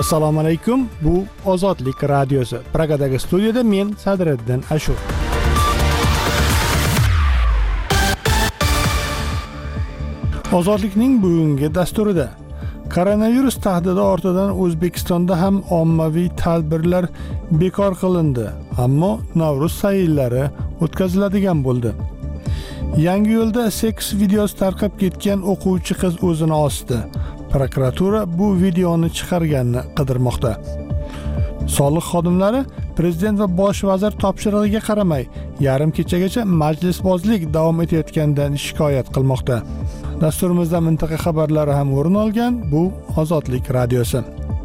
Assalomu alaykum. Bu Ozodlik radiosi. Pragadagi studiyada men Sadriddin Ashur. Ozodlikning bugungi dasturida koronavirus tahdidi ortidan O'zbekistonda ham ommaviy tadbirlar bekor qilindi, ammo Navro'z sayillari o'tkaziladigan bo'ldi. Yangiyo'lda seks videosi tarqab ketgan o'quvchi qiz o'zini osdi. Prokuratura bu videoni chiqarganini qidirmoqda. Soliq xodimlari prezident va bosh vazir topshirig'iga qaramay, yarim kechagacha majlisbozlik davom etayotganidan shikoyat qilmoqda. Dasturimizda mintaqa xabarlari ham o'rin olgan. Bu Ozodlik radiosi.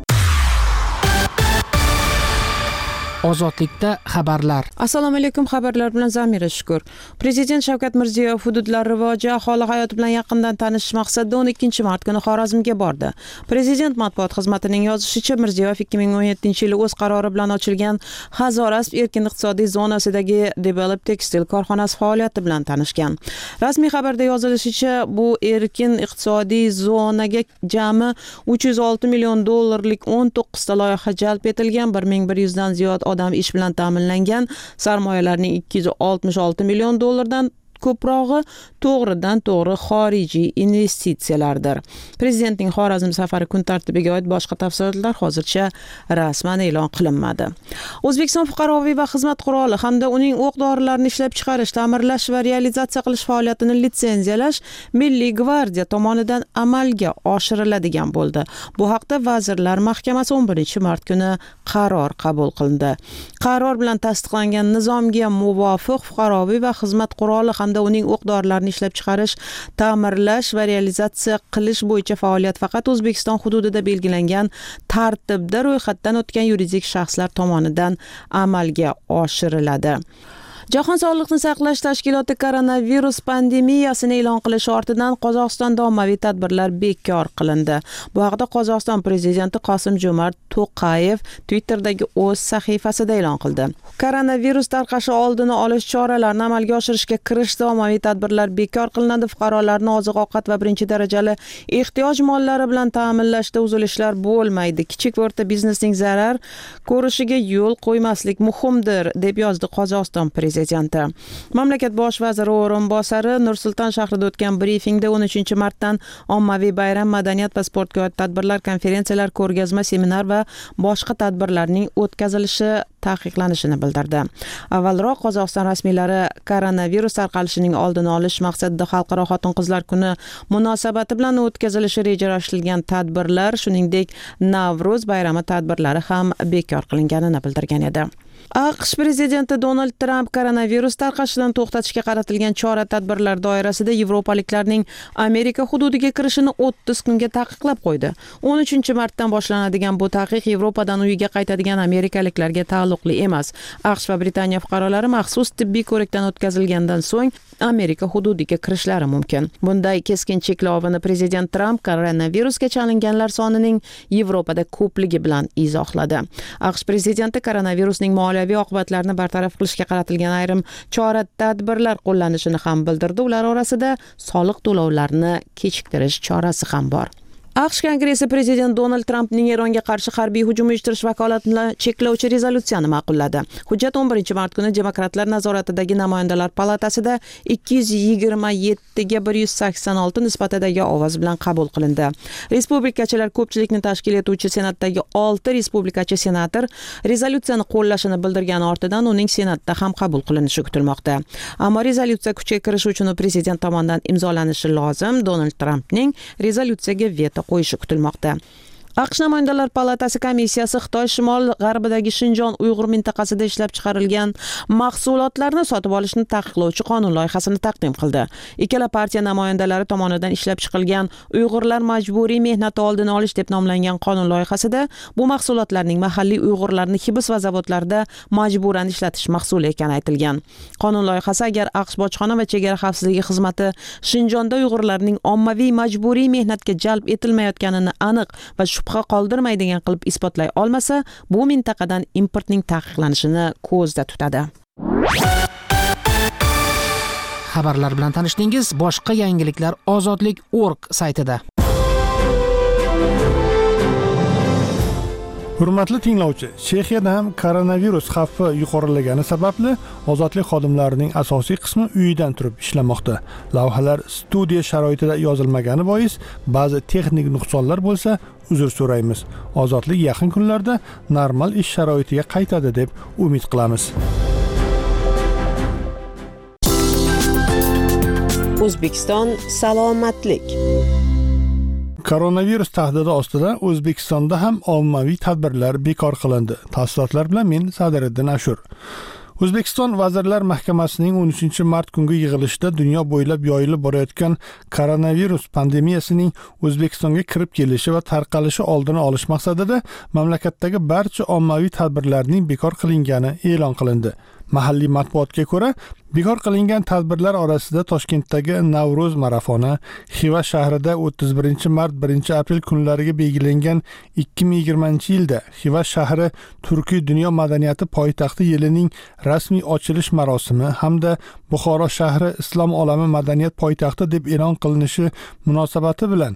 Ozodlikda xabarlar. Assalomu alaykum, xabarlar bilan Zamira Shukur. Prezident Shavkat Mirziyoyev hududlar rivoji, aholi hayoti bilan yaqindan tanishish maqsadida 12-mart kuni Xorazmga bordi. Prezident matbuot xizmatining yozishicha, Mirziyoyev 2017-yili o'z qarori bilan ochilgan Hazorasp erkin iqtisodiy zonasidagi Develop Textile korxonasi faoliyati bilan tanishgan. Rasmiy xabarda yozilishicha, bu erkin iqtisodiy zonaga jami 306 million dollarlik 19 ta loyiha jalb etilgan, 1100 dan ziyod odam ish bilan ta'minlangan, sarmoyalarning 266 million dollardan ko'prog'i to'g'ridan-to'g'ri xorijiy investitsiyalardir. Prezidentning Xorazm safari kun tartibiga oid boshqa tafsilotlar hozircha rasman e'lon qilinmadi. O'zbekiston fuqaroviy va xizmat quroli hamda uning o'q-dorilarini ishlab chiqarish, ta'mirlash va realizatsiya qilish faoliyatini litsenziyalash Milliy gvardiya tomonidan amalga oshiriladigan bo'ldi. Bu haqda Vazirlar Mahkamasi 11-mart kuni qaror qabul qildi. Qaror bilan tasdiqlangan nizomga muvofiq fuqaroviy va xizmat quroli hamda uning o'q-dorilarini ishlab chiqarish, ta'mirlash va realizatsiya qilish bo'yicha faoliyat faqat O'zbekiston hududida belgilangan tartibda ro'yxatdan o'tgan yuridik shaxslar tomonidan amalga oshiriladi. Jahon sog'liqni saqlash tashkiloti koronavirus pandemiyasini e'lon qilish ortidan Qozog'istonda ommaviy tadbirlar bekor qilindi. Bu haqda Qozog'iston prezidenti Qosim-Jo'mart To'qayev Twitter'dagi o'z sahifasida e'lon qildi. Koronavirus tarqashi oldini olish choralarini amalga oshirishga kirishda ommaviy tadbirlar bekor qilinadi. Fuqarolarni oziq-ovqat va birinchi darajali ehtiyoj mollari bilan ta'minlashda uzilishlar bo'lmaydi. Kichik va o'rta biznesning zarar ko'rishiga yo'l qo'ymaslik muhimdir, deb yozdi Qozog'iston prezidenti. Mamlakat bosh vaziri o'rinbosari Nur-Sulton shahrida o'tgan brifingda 13-martdan ommaviy bayram, madaniyat va sportga oid tadbirlar, konferensiyalar, ko'rgazma, seminar va boshqa tadbirlarning o'tkazilishi taqiqlanishini bildirdi. Avvalroq Qozog'iston rasmiylari koronavirus tarqalishining oldini olish maqsadida Xalqaro xotin-qizlar kuni munosabati bilan o'tkazilishi rejalashtirilgan tadbirlar, shuningdek Navro'z bayrami tadbirlari ham bekor qilinganini bildirgan edi. AQSh prezidenti Donald Tramp koronavirus tarqalishidan to'xtatishga qaratilgan chora-tadbirlar doirasida yevropaliklarning Amerika hududiga kirishini 30 kunga taqiqlab qo'ydi. 13-martdan boshlanadigan bu taqiq Yevropadan uyiga qaytadigan amerikaliklarga taalluqli emas. AQSh va Britaniya fuqarolari maxsus tibbiy ko'rikdan o'tkazilgandan so'ng Amerika hududiga kirishlari mumkin. Bunday keskin cheklovni prezident Tramp koronavirusga chalinganlar sonining Yevropada ko'pligi bilan izohladi. AQSh prezidenti koronavirusning moliyaviy oqibatlarini bartaraf qilishga qaratilgan ayrim chora-tadbirlar qo'llanishini ham bildirdi. Ular orasida soliq to'lovlarini kechiktirish chorasi ham bor. AQSh Kongressi prezident Donald Trampning Eronga qarshi harbiy hujum uyushtirish vakolatini cheklovchi rezolyutsiyani ma'qulladi. Hujjat 11-mart kuni demokratlar nazoratidagi namoyandalar palatasida 227 ga 186 nisbatidagi ovoz bilan qabul qilindi. Respublikachilar ko'pchilikni tashkil etuvchi Senatdagi 6 respublikachi senator rezolyutsiyani qo'llashini bildirgan ortidan uning Senatda ham qabul qilinishi kutilmoqda. Ammo rezolyutsiya kuchga kirishi uchun prezident tomonidan imzolanishi lozim. Donald Trampning rezolyutsiyaga veto qo'yishi kutilmoqda. AQSh Namoyandalar palatasi komissiyasi Xitoy shimol-g'arbidagi Shinjon Uyg'ur mintaqasida ishlab chiqarilgan mahsulotlarni sotib olishni taqiqlovchi qonun loyihasini taqdim qildi. Ikkala partiya namoyandalari tomonidan ishlab chiqilgan Uyg'urlar majburiy mehnati oldini olish deb nomlangan qonun loyihasida bu mahsulotlarning mahalliy Uyg'urlarni hibs va zavodlarda majburan ishlatish mahsuli ekani aytilgan. Qonun loyihasi agar AQSh bojxona va chegara xavfsizligi xizmati Shinjonda Uyg'urlarning ommaviy majburiy mehnatga jalb etilmayotganini aniq va shubha qoldirmaydigan qilib isbotlay olmasa, bu mintaqadan importning taqiqlanishini ko'zda tutadi. Xabarlar bilan tanishdingiz. Boshqa yangiliklar Ozodlik.org saytida. Hurmatli tinglovchi, Chexiyada ham koronavirus xavfi yuqorilagani sababli ozodlik xodimlarining asosiy qismi uyidan turib ishlamoqda. Lavhalar studiya sharoitida yozilmagani bois ba'zi texnik nuqsonlar bo'lsa, uzr so'raymiz. Ozodlik yaqin kunlarda normal ish sharoitiga qaytadi deb umid qilamiz. O'zbekiston salomatlik. Koronavirus tahdidi ostida O'zbekistonda ham ommaviy tadbirlar bekor qilindi. Tafsilotlar bilan men Sadiriddin Ashur. O'zbekiston Vazirlar Mahkamasining 13-mart kungi yig'ilishida dunyo bo'ylab yoyilib borayotgan koronavirus pandemiyasining O'zbekistonga kirib kelishi va tarqalishi oldini olish maqsadida mamlakatdagi barcha ommaviy tadbirlarning bekor qilingani e'lon qilindi. Mahalliy matbuotga ko'ra, bekor qilingan tadbirlar orasida Toshkentdagi Navro'z marafoni, Xiva shahrida 31-mart 1-aprel kunlariga belgilangan 2020-yilda Xiva shahri Turkiy dunyo madaniyati poytaxti yilining rasmiy ochilish marosimi hamda Buxoro shahri islom olami madaniyat poytaxti deb e'lon qilinishi munosabati bilan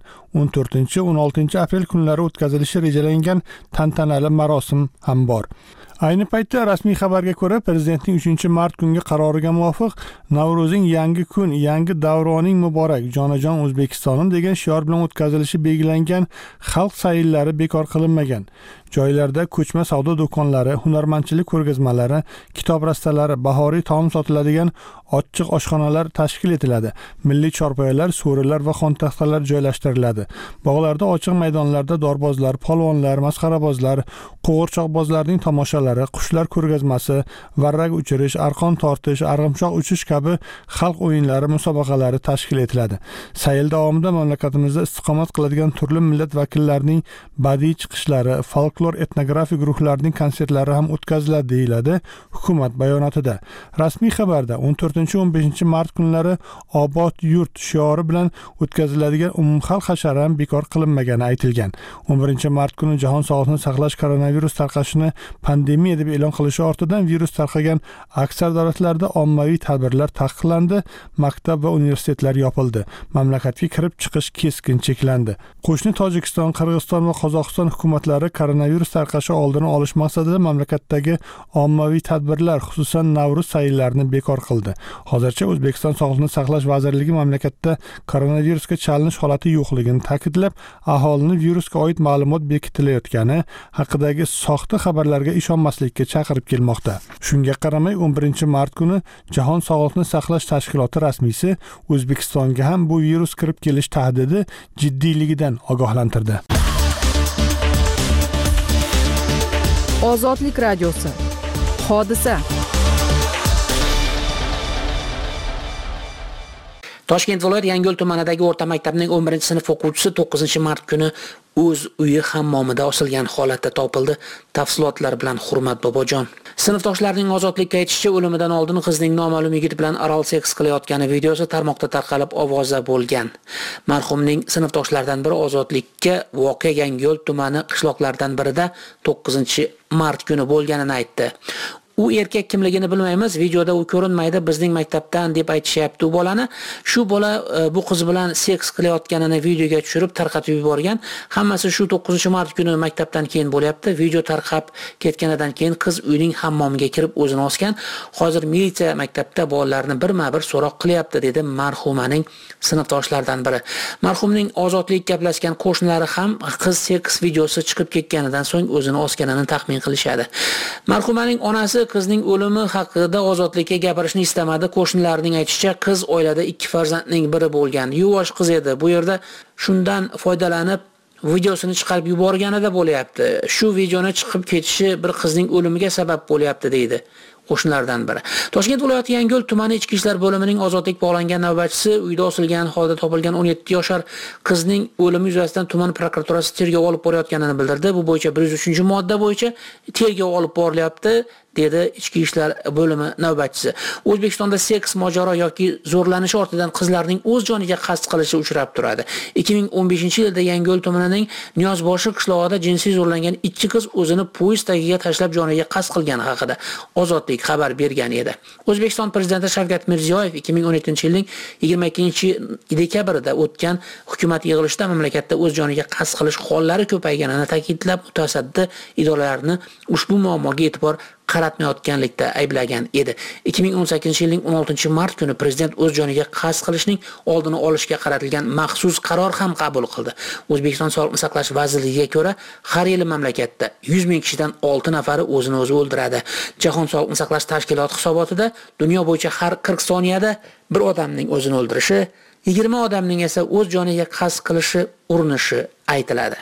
14-16 aprel kunlari o'tkazilishi rejalangan tantanali marosim ham bor. Ayni paytda rasmiy xabarga ko'ra, prezidentning 3-mart kungi qaroriga muvofiq Navro'zning yangi kun, yangi davroning muborak, jonajon O'zbekistonim degan shior bilan o'tkazilishi belgilangan xalq sayillari bekor qilinmagan. Joylarda ko'chma savdo do'konlari, hunarmandchilik ko'rgazmalari, kitob rastalari, bahoriy taom sotiladigan ochiq oshxonalar tashkil etiladi. Milliy chorpoyalar, so'rilar va xontaxtalar joylashtiriladi. Bog'larda, ochiq maydonlarda dorbozlar, polvonlar, masxarabozlar, qo'g'irchoqbozlarning tomoshalari, qushlar ko'rgazmasi, varrak uchirish, arqon tortish, arg'imchoq uchish kabi xalq o'yinlari musobaqalari tashkil etiladi. Sayil davomida mamlakatimizda istiqomat qiladigan turli millat vakillarining badiiy chiqishlari, folklor etnografik guruhlarning konsertlari ham o'tkaziladi deyiladi hukumat bayonotida. Rasmiy xabarda 14-15 mart kunlari obod yurt shiori bilan o'tkaziladigan umumxalq hashari ham bekor qilinmagani aytilgan. 11-mart kuni Jahon sog'liqni saqlash koronavirus tarqashini pandemiya deb e'lon qilishi ortidan virus tarqagan aksar davlatlarda ommaviy tadbirlar taqiqlandi, maktab va universitetlar yopildi. Mamlakatga kirib chiqish keskin cheklandi. Qo'shni Tojikiston, Qirg'iziston va Qozog'iston hukumatlari koronavirus tarqashi oldini olish maqsadida mamlakatdagi ommaviy tadbirlar, xususan Navro'z sayllarini bekor qildi. Hozircha O'zbekiston Sog'liqni saqlash vazirligi mamlakatda koronavirusga chalinish holati yo'qligini ta'kidlab, aholini virusga oid ma'lumot bekitilayotgani haqidagi soxta xabarlarga ishonmaslikka chaqirib kelmoqda. Shunga qaramay 11-mart kuni Jahon Sog'liqni saqlash tashkiloti rasmiysi O'zbekistonga ham bu virus kirib kelish tahdidi jiddiyligidan ogohlantirdi. Ozodlik radiosi. Hodisa. Toshkent viloyat Yangiyo'l tumanidagi o'rta maktabning 11-sinf o'quvchisi 9-mart kuni o'z uyi hammomida osilgan holatda topildi. Tafsilotlar bilan Hurmat Bobojon. Sinfdoshlarining ozodlikka aytishicha, o'limidan oldin qizning noma'lum yigit bilan oral seks qilayotgani videosi tarmoqda tarqalib ovoza bo'lgan. Marhumning sinfdoshlaridan biri ozodlikka voqea Yangiyo'l tumani qishloqlaridan birida 9-mart kuni bo'lganini aytdi. U erkak kimligini bilmaymiz, videoda u ko'rinmaydi, bizning maktabdan deb aytishyapti u bolani. Shu bola bu qiz bilan seks qilayotganini videoga tushirib tarqatib yuborgan. Hammasi shu 9-mart kuni maktabdan keyin bo'lyapti. Video tarqab ketganidan keyin qiz uyning hammomiga kirib o'zini osgan. Hozir militsiya maktabda bolalarni birma-bir so'roq qilyapti, dedi marhumaning sinfdoshlaridan biri. Marhumning ozodlik gaplashgan qo'shnilari ham qiz seks videosi chiqib ketganidan so'ng o'zini osganini taxmin qilishadi. Marhumaning onasi qizning o'limi haqida ozodlikka gapirishni istamadi. Qo'shnilarining aytishicha, qiz oilada 2 farzandning biri bo'lgan. Yuvosh qiz edi. Bu yerda shundan foydalanib videosini chiqarib yuborganida bo'lyapti. Shu videoni chiqib ketishi bir qizning o'limiga sabab bo'lyapti, deydi qo'shnilardan biri. Toshkent viloyati Yangiyo'l tumani ichki ishlar bo'limining ozodlik bog'langan navbatchisi uyda osilgan holda topilgan 17 yoshar qizning o'limi yuzasidan tuman prokuraturasi tergov olib borayotganini bildirdi. Bu bo'yicha 103-modda bo'yicha tergov olib borilyapti, dedi Ichki ishlar bo'limi navbatchisi. O'zbekistonda seks mojaro yoki zo'rlanish ortidan qizlarning o'z joniga qasd qilishi uchrab turadi. 2015-yilda Yangiyo'l tumanining Niyozboshi qishlog'ida jinsiy zo'rlangan 2 qiz o'zini poyezd tagiga tashlab joniga qasd qilgani haqida Ozodlik xabar bergan edi. O'zbekiston prezidenti Shavkat Mirziyoyev 2017-yilning 22-dekabrida o'tgan hukumat yig'ilishida mamlakatda o'z joniga qasd qilish hollari ko'payganini ta'kidlab, mutasaddi idoralarni ushbu muammoga e'tibor qaratmayotganlikda ayblagan edi. 2018-yilning 16-mart kuni prezident o'z joniga qasd qilishning oldini olishga qaratilgan maxsus qaror ham qabul qildi. O'zbekiston Sog'liqni saqlash vazirligiga ko'ra, har yili mamlakatda 100 ming kishidan 6 nafari o'zini o'zi o'ldiradi. Jahon Sog'liqni saqlash tashkiloti hisobotida dunyo bo'yicha har 40 soniyada bir odamning o'zini o'ldirishi, 20 odamning esa o'z joniga qasd qilishi urinishi aytiladi.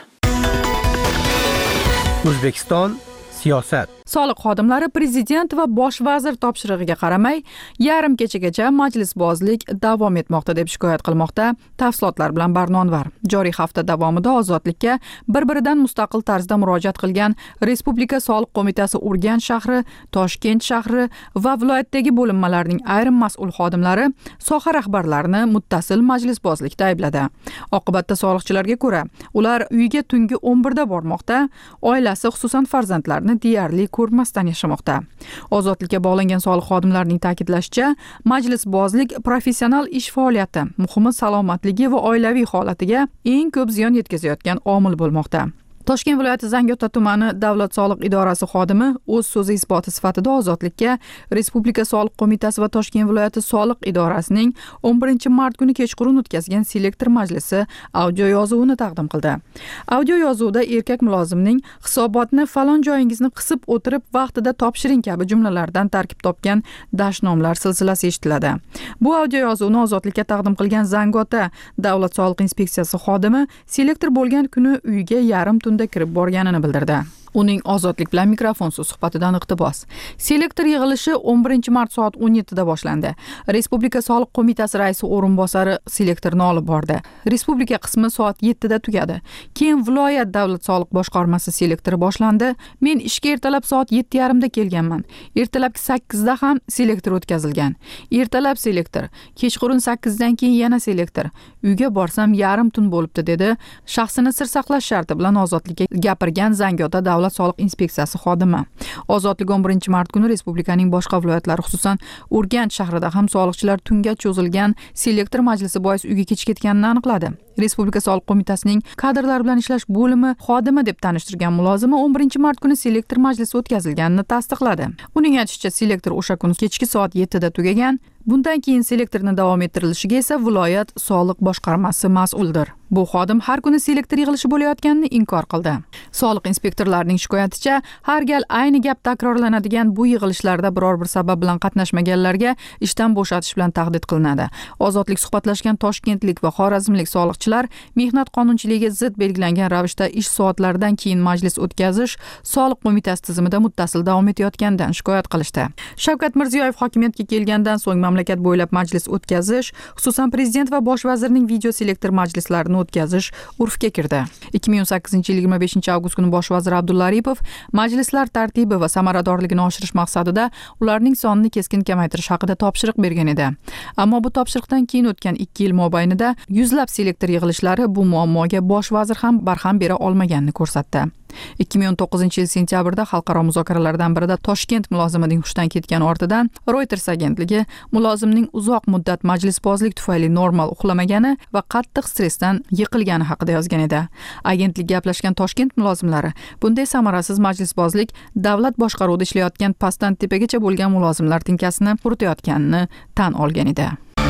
O'zbekiston siyosat. Soliq xodimlari prezident va bosh vazir topshirig'iga qaramay, yarim kechagacha majlisbozlik davom etmoqda deb shikoyat qilmoqda. Tafsilotlar bilan Barnonvar. Joriy hafta davomida Ozodlikka bir-biridan mustaqil tarzda murojaat qilgan Respublika Soliq qo'mitasi Urganch shahri, Toshkent shahri va viloyatdagi bo'linmalarning ayrim mas'ul xodimlari soha rahbarlarini muttasil majlisbozlikda aybladi. Oqibatda soliqchilarga ko'ra, ular uyiga tungi 11da bormoqda, oilasi xususan farzandlarini deyarli ko'rmasdan yashamoqda. Ozodlikka bog'langan soliq xodimlarining ta'kidlashicha, majlisbozlik professional ish faoliyati, muhimi salomatligi va oilaviy holatiga eng ko'p ziyon yetkazayotgan omil bo'lmoqda. Toshkent viloyati Zangiota tumani Davlat soliq idorasi xodimi o'z so'zi isboti sifatida Ozodlikka Respublika soliq qo'mitasi va Toshkent viloyati soliq idorasining 11-mart kuni kechqurun o'tkazgan selektor majlisi audio yozuvini taqdim qildi. Audio yozuvda erkak mulozimning hisobotni falon joyingizni qisib o'tirib vaqtida topshiring kabi jumlalardan tarkib topgan dashnomlar silsilasi eshitiladi. Bu audio yozuvni Ozodlikka taqdim qilgan Zangiota Davlat soliq inspeksiyasi xodimi selektor bo'lgan kuni uyiga yarim tunda kirib borganini bildirdi. Uning Ozodlik bilan mikrofonsiz suhbatidan iqtibos. Selektor yig'ilishi 11-mart soat 17da boshlandi. Respublika soliq qo'mitasi raisi o'rinbosari selektorni olib bordi. Respublika qismi soat 7da tugadi. Keyin viloyat davlat soliq boshqarmasi selektori boshlandi. Men ishga ertalab soat 7:30da kelganman. Ertalabki 8da ham selektor o'tkazilgan. Ertalab selektor, kechqurun 8dan keyin yana selektor. Uyga borsam yarim tun bo'libdi dedi. Shaxsini sir saqlash sharti bilan Ozodlikka gapirgan Zangiota Davlat soliq inspeksiyasi xodimi. Ozodlik 11-mart kuni respublikaning boshqa viloyatlari, xususan Urganch shahrida ham soliqchilar tunga cho'zilgan selektor majlisi bois uyga kech ketganini aniqladi. Respublika soliq qo'mitasining kadrlar bilan ishlash bo'limi xodimi deb tanishtirgan mulozimi 11-mart kuni selektor majlisi o'tkazilganini tasdiqladi. Uning aytishicha, selektor o'sha kuni kechki soat 7da tugagan. Bundan keyin selektorni davom ettirilishiga esa viloyat soliq boshqarmasi mas'uldir. Bu xodim har kuni selektor yig'ilishi bo'layotganini inkor qildi. Soliq inspektorlarining shikoyaticha, har gal ayni gap takrorlanadigan bu yig'ilishlarda biror bir sabab bilan qatnashmaganlarga ishdan bo'shatish bilan tahdid qilinadi. Ozodlik suhbatlashgan toshkentlik va xorazmlik soliqchilar mehnat qonunchiligiga zid belgilangan ravishda ish soatlaridan keyin majlis o'tkazish soliq qo'mitasi tizimida muttasil davom etayotganidan shikoyat qilishdi. Shavkat Mirziyoyev hokimiyatga kelgandan so'ng mamlakat bo'ylab majlis o'tkazish, xususan prezident va bosh vazirning video selektor majlislarini o'tkazish urfga kirdi. 2018-yil 25-avgust kuni bosh vazir Abdulla Aripov majlislar tartibi va samaradorligini oshirish maqsadida ularning sonini keskin kamaytirish haqida topshiriq bergan edi. Ammo bu topshiriqdan keyin o'tgan 2 yil mobaynida yuzlab selektor yig'ilishlari bu muammoga bosh vazir ham barham bera olmaganini ko'rsatdi. 2019-yil sentyabrda xalqaro muzokaralardan birida Toshkent mulozimining hushdan ketgani ortidan Reuters agentligi mulozimning uzoq muddat majlisbozlik tufayli normal uxlamagani va qattiq stressdan yiqilgani haqida yozgan edi. Agentlik gaplashgan Toshkent mulozimlari bunday samarasiz majlisbozlik davlat boshqaruvida ishlayotgan pastdan tepagacha bo'lgan mulozimlar tinkasini quritayotganini tan olgan edi.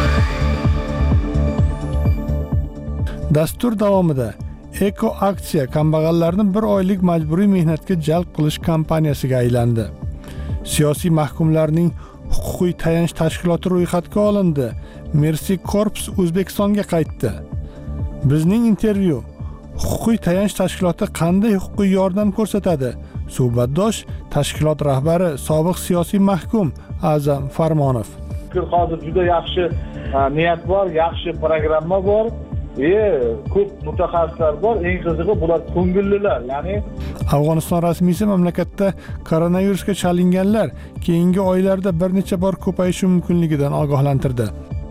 Dastur davomida Eko aksiya kambag'allarni 1 oylik majburiy mehnatga jalb qilish kampaniyasiga aylandi. Siyosiy mahkumlarning huquqiy tayanch tashkiloti ro'yxatga olindi. Mercy Corps O'zbekistonga qaytdi. Bizning intervyu: huquqiy tayanch tashkiloti qanday huquqiy yordam ko'rsatadi? Suhbatdosh tashkilot rahbari sobiq siyosiy mahkum A'zam Farmonov. Hozir juda yaxshi niyat bor, yaxshi programma bor. Ko'p mutaxassislar bor, eng qizig'i bular ko'ngillilar, ya'ni Afg'oniston rasmiysi mamlakatda koronavirusga chalinganlar keyingi oylarda bir necha bor ko'payishi mumkinligidan ogohlantirdi.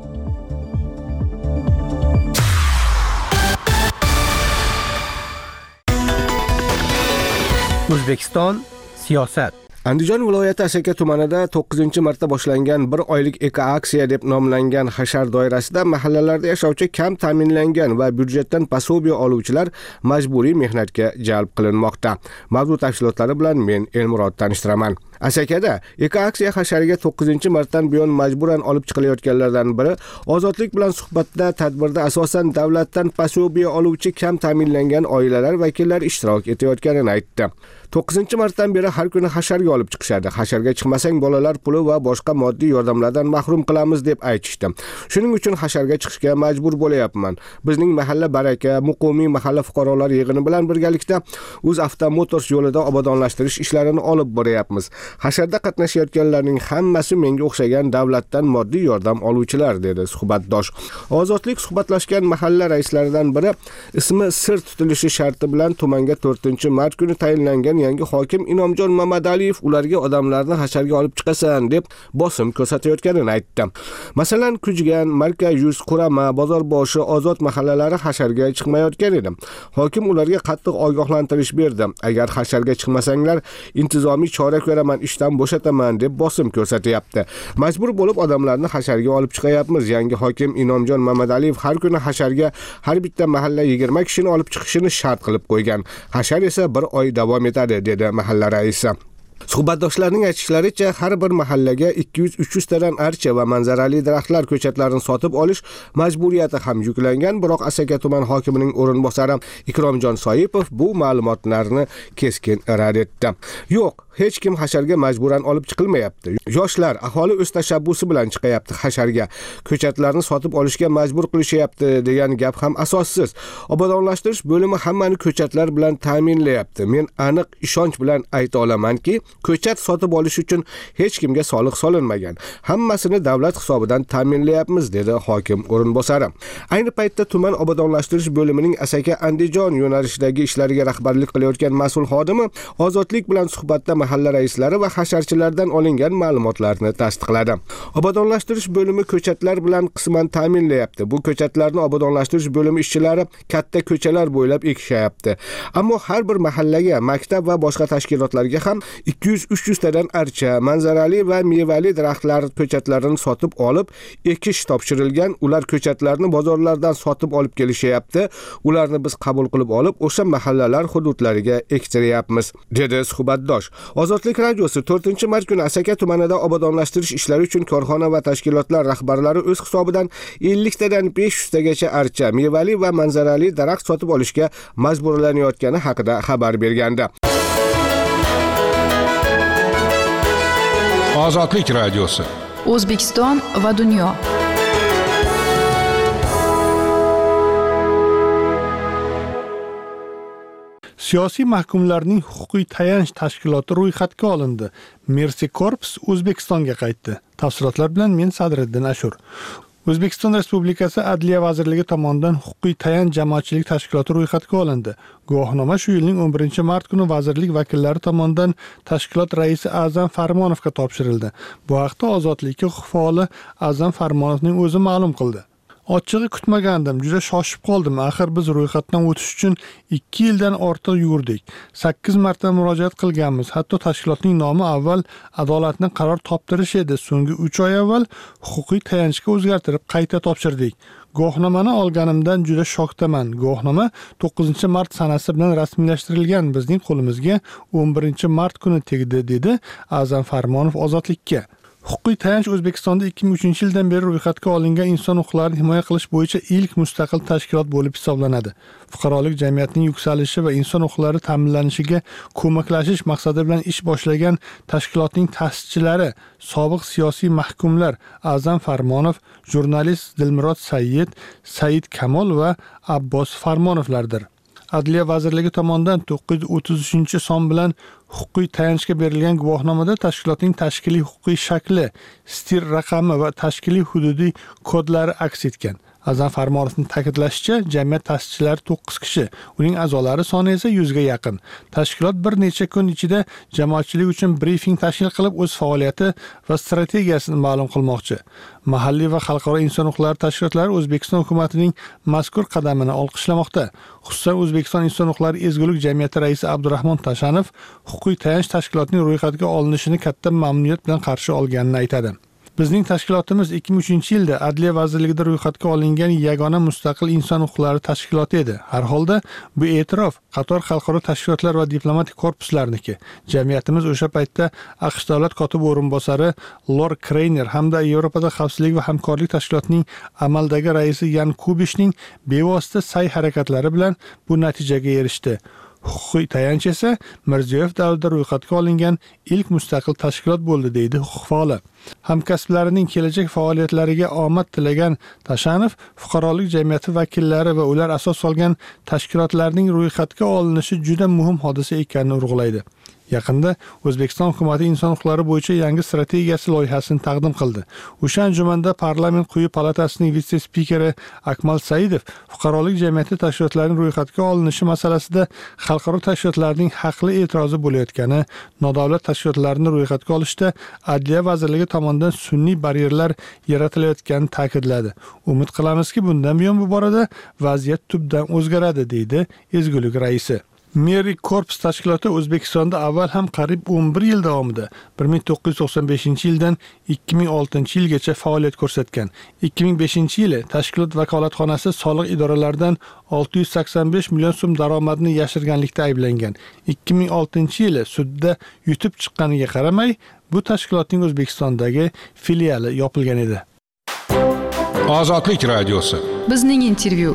O'zbekiston siyosat. Andijon viloyati Asaka tumanida 9-marta boshlangan bir oylik eko-aksiya deb nomlangan hashar doirasida mahallalarda yashovchi kam ta'minlangan va byudjetdan posobiya oluvchilar majburiy mehnatga jalb qilinmoqda. Mavzu tafsilotlari bilan men Elmurod tanishtiraman. Asakada eko-aksiya hashariga 9-martadan buyon majburan olib chiqilayotganlardan biri ozodlik bilan suhbatda tadbirda asosan davlatdan posobiya oluvchi kam ta'minlangan oilalar vakillari ishtirok etayotganini aytdi. 9-martadan beri har kuni hasharga olib chiqishadi. Hasharga chiqmasang bolalar puli va boshqa moddiy yordamlardan mahrum qilamiz deb aytishdi. Shuning uchun hasharga chiqishga majbur bo'layapman. Bizning mahalla baraka, muqimiy mahalla fuqarolar yig'ini bilan birgalikda UzAvto Motors yo'lida obodonlashtirish ishlarini olib boryapmiz. Hasharda qatnashayotganlarning hammasi menga o'xshagan davlatdan moddiy yordam oluvchilar, dedi suhbatdosh. Ozodlik suhbatlashgan mahalla raislaridan biri ismi sir tutilishi sharti bilan tumanga 4-mart kuni tayinlangan yangi hokim Inomjon Mamadaliyev ularga odamlarni hasharga olib chiqasan deb bosim ko'rsatayotganini aytdi. Masalan, Kujgan, Marka 100, Qurama, Bozorboshi, Ozod mahallalari hasharga chiqmayotgan edi. Hokim ularga qattiq ogohlantirish berdi. Agar hasharga chiqmasanglar, intizomiy chora ko'raman, ishdan bo'shataman deb bosim ko'rsatyapti. Majbur bo'lib odamlarni hasharga olib chiqayapmiz. Yangi hokim Inomjon Mamadaliyev har kuni hasharga har bitta mahalla 20 kishini olib chiqishini shart qilib qo'ygan. Hashar esa bir oy davom etadi, dedi mahalla raisi. Suhbatdoshlarning aytishlaricha, har bir mahallaga 200-300 tadan archa va manzarali daraxtlar ko'chatlarini sotib olish majburiyati ham yuklangan, biroq Asaka tuman hokimining o'rinbosari Ikromjon Soipov bu ma'lumotlarni keskin rad etdi. Yo'q, hech kim hasharga majburan olib chiqilmayapti. Yoshlar, aholi o'z tashabbusi bilan chiqayapti hasharga. Ko'chatlarni sotib olishga majbur qilishyapti degan gap ham asossiz. Obodonlashtirish bo'limi hammani ko'chatlar bilan ta'minlayapti. Men aniq ishonch bilan ayta olamanki, ko'chat sotib olish uchun hech kimga soliq solinmagan. Hammasini davlat hisobidan ta'minlayapmiz, dedi hokim o'rinbosari. Ayni paytda tuman obodonlashtirish bo'limining Asaka Andijon yo'nalishidagi ishlariga rahbarlik qilayotgan mas'ul xodimi ozodlik bilan suhbatda mahalla raislari va hasharchilardan olingan ma'lumotlarni tasdiqladi. Obodonlashtirish bo'limi ko'chatlar bilan qisman ta'minlayapti. Bu ko'chatlarni obodonlashtirish bo'limi ishchilari katta ko'chalar bo'ylab ekishayapti. Ammo har bir mahallaga, maktab va boshqa tashkilotlarga ham 200-300 tadan archa, manzarali va mevali daraxtlar ko'chatlarini sotib olib, ekish topshirilgan. Ular ko'chatlarni bozorlardan sotib olib kelishyapti. Ularni biz qabul qilib olib, o'sha mahallalar hududlariga ektiryapmiz, dedi suhbatdosh. Ozodlik radiosi 4-mart kuni Asaka tumanida obodonlashtirish ishlari uchun korxona va tashkilotlar rahbarlari o'z hisobidan 50 tadan 500 tagacha archa, mevali va manzarali daraxt sotib olishga majburlanayotgani haqida xabar bergandi. Ozodlik radiosi. O'zbekiston va dunyo. Siyosiy mahkumlarning huquqiy tayanch tashkiloti ro'yxatga olindi. Mercy Corps O'zbekistonga qaytdi. Tafsilotlar bilan men Sadriddin Ashur. O'zbekiston Respublikasi Adliya vazirligi tomonidan huquqiy tayanch jamoatchilik tashkiloti ro'yxatga olindi. Guvohnoma shu yilning 11-mart kuni vazirlik vakillari tomonidan tashkilot raisi A'zam Farmonovga topshirildi. Bu haqda Ozodlikka faoli A'zam Farmonovning o'zi ma'lum qildi. Ochig'i kutmagandim, juda shoshib qoldim. Axir biz ro'yxatdan o'tish uchun 2 yildan ortiq yurdik. 8 marta murojaat qilganmiz. Hatto tashkilotning nomi avval adolatni qaror toptirish edi. So'nggi 3 oy avval huquqiy tayanchga o'zgartirib qayta topshirdik. Guvohnomani olganimdan juda shokdaman. Guvohnoma 9-mart sanasi bilan rasmiylashtirilgan. Bizning qo'limizga 11-mart kuni tegdi, dedi A'zam Farmonov Ozodlikka. Huquqiy tayanch O'zbekistonda 2003-yildan beri ro'yxatga olingan inson huquqlarini himoya qilish bo'yicha ilk mustaqil tashkilot bo'lib hisoblanadi. Fuqarolik jamiyatining yuksalishi va inson huquqlari ta'minlanishiga ko'maklashish maqsadi bilan ish boshlagan tashkilotning ta'sischilari sobiq siyosiy mahkumlar A'zam Farmonov, jurnalist Dilmurod Sayyid, Said Kamol va Abbos Farmonovlardir. Adliya vazirligi tomonidan 933-son bilan huquqiy tayanchga berilgan guvohnomada tashkilotning tashkiliy huquqiy shakli, stir raqami va tashkiliy hududiy kodlari aks etgan. Azam Farmonovning ta'kidlashicha, jamiyat ta'sischilari 9 kishi, uning a'zolari soni esa 100 ga yaqin. Tashkilot bir necha kun ichida jamoatchilik uchun brifing tashkil qilib, o'z faoliyati va strategiyasini ma'lum qilmoqchi. Mahalliy va xalqaro inson huquqlari tashkilotlari O'zbekiston hukumatining mazkur qadamini olqishlamoqda. Xususan, O'zbekiston inson huquqlari ezgulik jamiyati raisi Abdurahmon Tashanov huquqiy tayanch tashkilotining ro'yxatga olinishini katta mamnuniyat bilan qarshi olganini aytadi. Bizning tashkilotimiz 2003-yilda Adliya vazirligida ro'yxatga olingan yagona mustaqil inson huquqlari tashkiloti edi. Har holda bu e'tirof qator xalqaro tashkilotlar va diplomatik korpuslarniki. Jamiyatimiz o'sha paytda AQSh davlat kotibi o'rinbosari Lord Kreyner hamda Yevropada xavfsizlik va hamkorlik tashkilotining amaldagi raisi Yan Kubishning bevosita sa'y harakatlari bilan bu natijaga erishdi. Huquqiy tayanch esa Mirziyoyev davrida ro'yxatga olingan ilk mustaqil tashkilot bo'ldi, deydi huquq faoli. Hamkasblarining kelajak faoliyatlariga omad tilagan Tashanov fuqarolik jamiyati vakillari va ular asos solgan tashkilotlarning ro'yxatga olinishi juda muhim hodisa ekanini urg'ulaydi. Yaqinda O'zbekiston hukumati inson huquqlari bo'yicha yangi strategiyasi loyihasini taqdim qildi. O'sha anjumanda parlament quyi palatasining vitse-spikeri Akmal Saidov fuqarolik jamiyati tashkilotlarining ro'yxatga olinishi masalasida xalqaro tashkilotlarning haqli e'tirozi bo'layotgani, nodavlat tashkilotlarni ro'yxatga olishda Adliya vazirligi tomonidan sun'iy baryerlar yaratilayotganini ta'kidladi. Umid qilamizki, bundan buyon bu borada vaziyat tubdan o'zgaradi, deydi ezgulik raisi. Meri Korps tashkiloti O'zbekistonda avval ham qariyb 11 yil davomida 1995-yildan 2006-yilgacha faoliyat ko'rsatgan. 2005-yili tashkilot vakolatxonasi soliq idoralaridan 685 million so'm daromadni yashirganlikda ayblangan. 2006-yili sudda yutib chiqqaniga qaramay, bu tashkilotning O'zbekistondagi filiali yopilgan edi. Ozodlik radiosi. Bizning intervyu.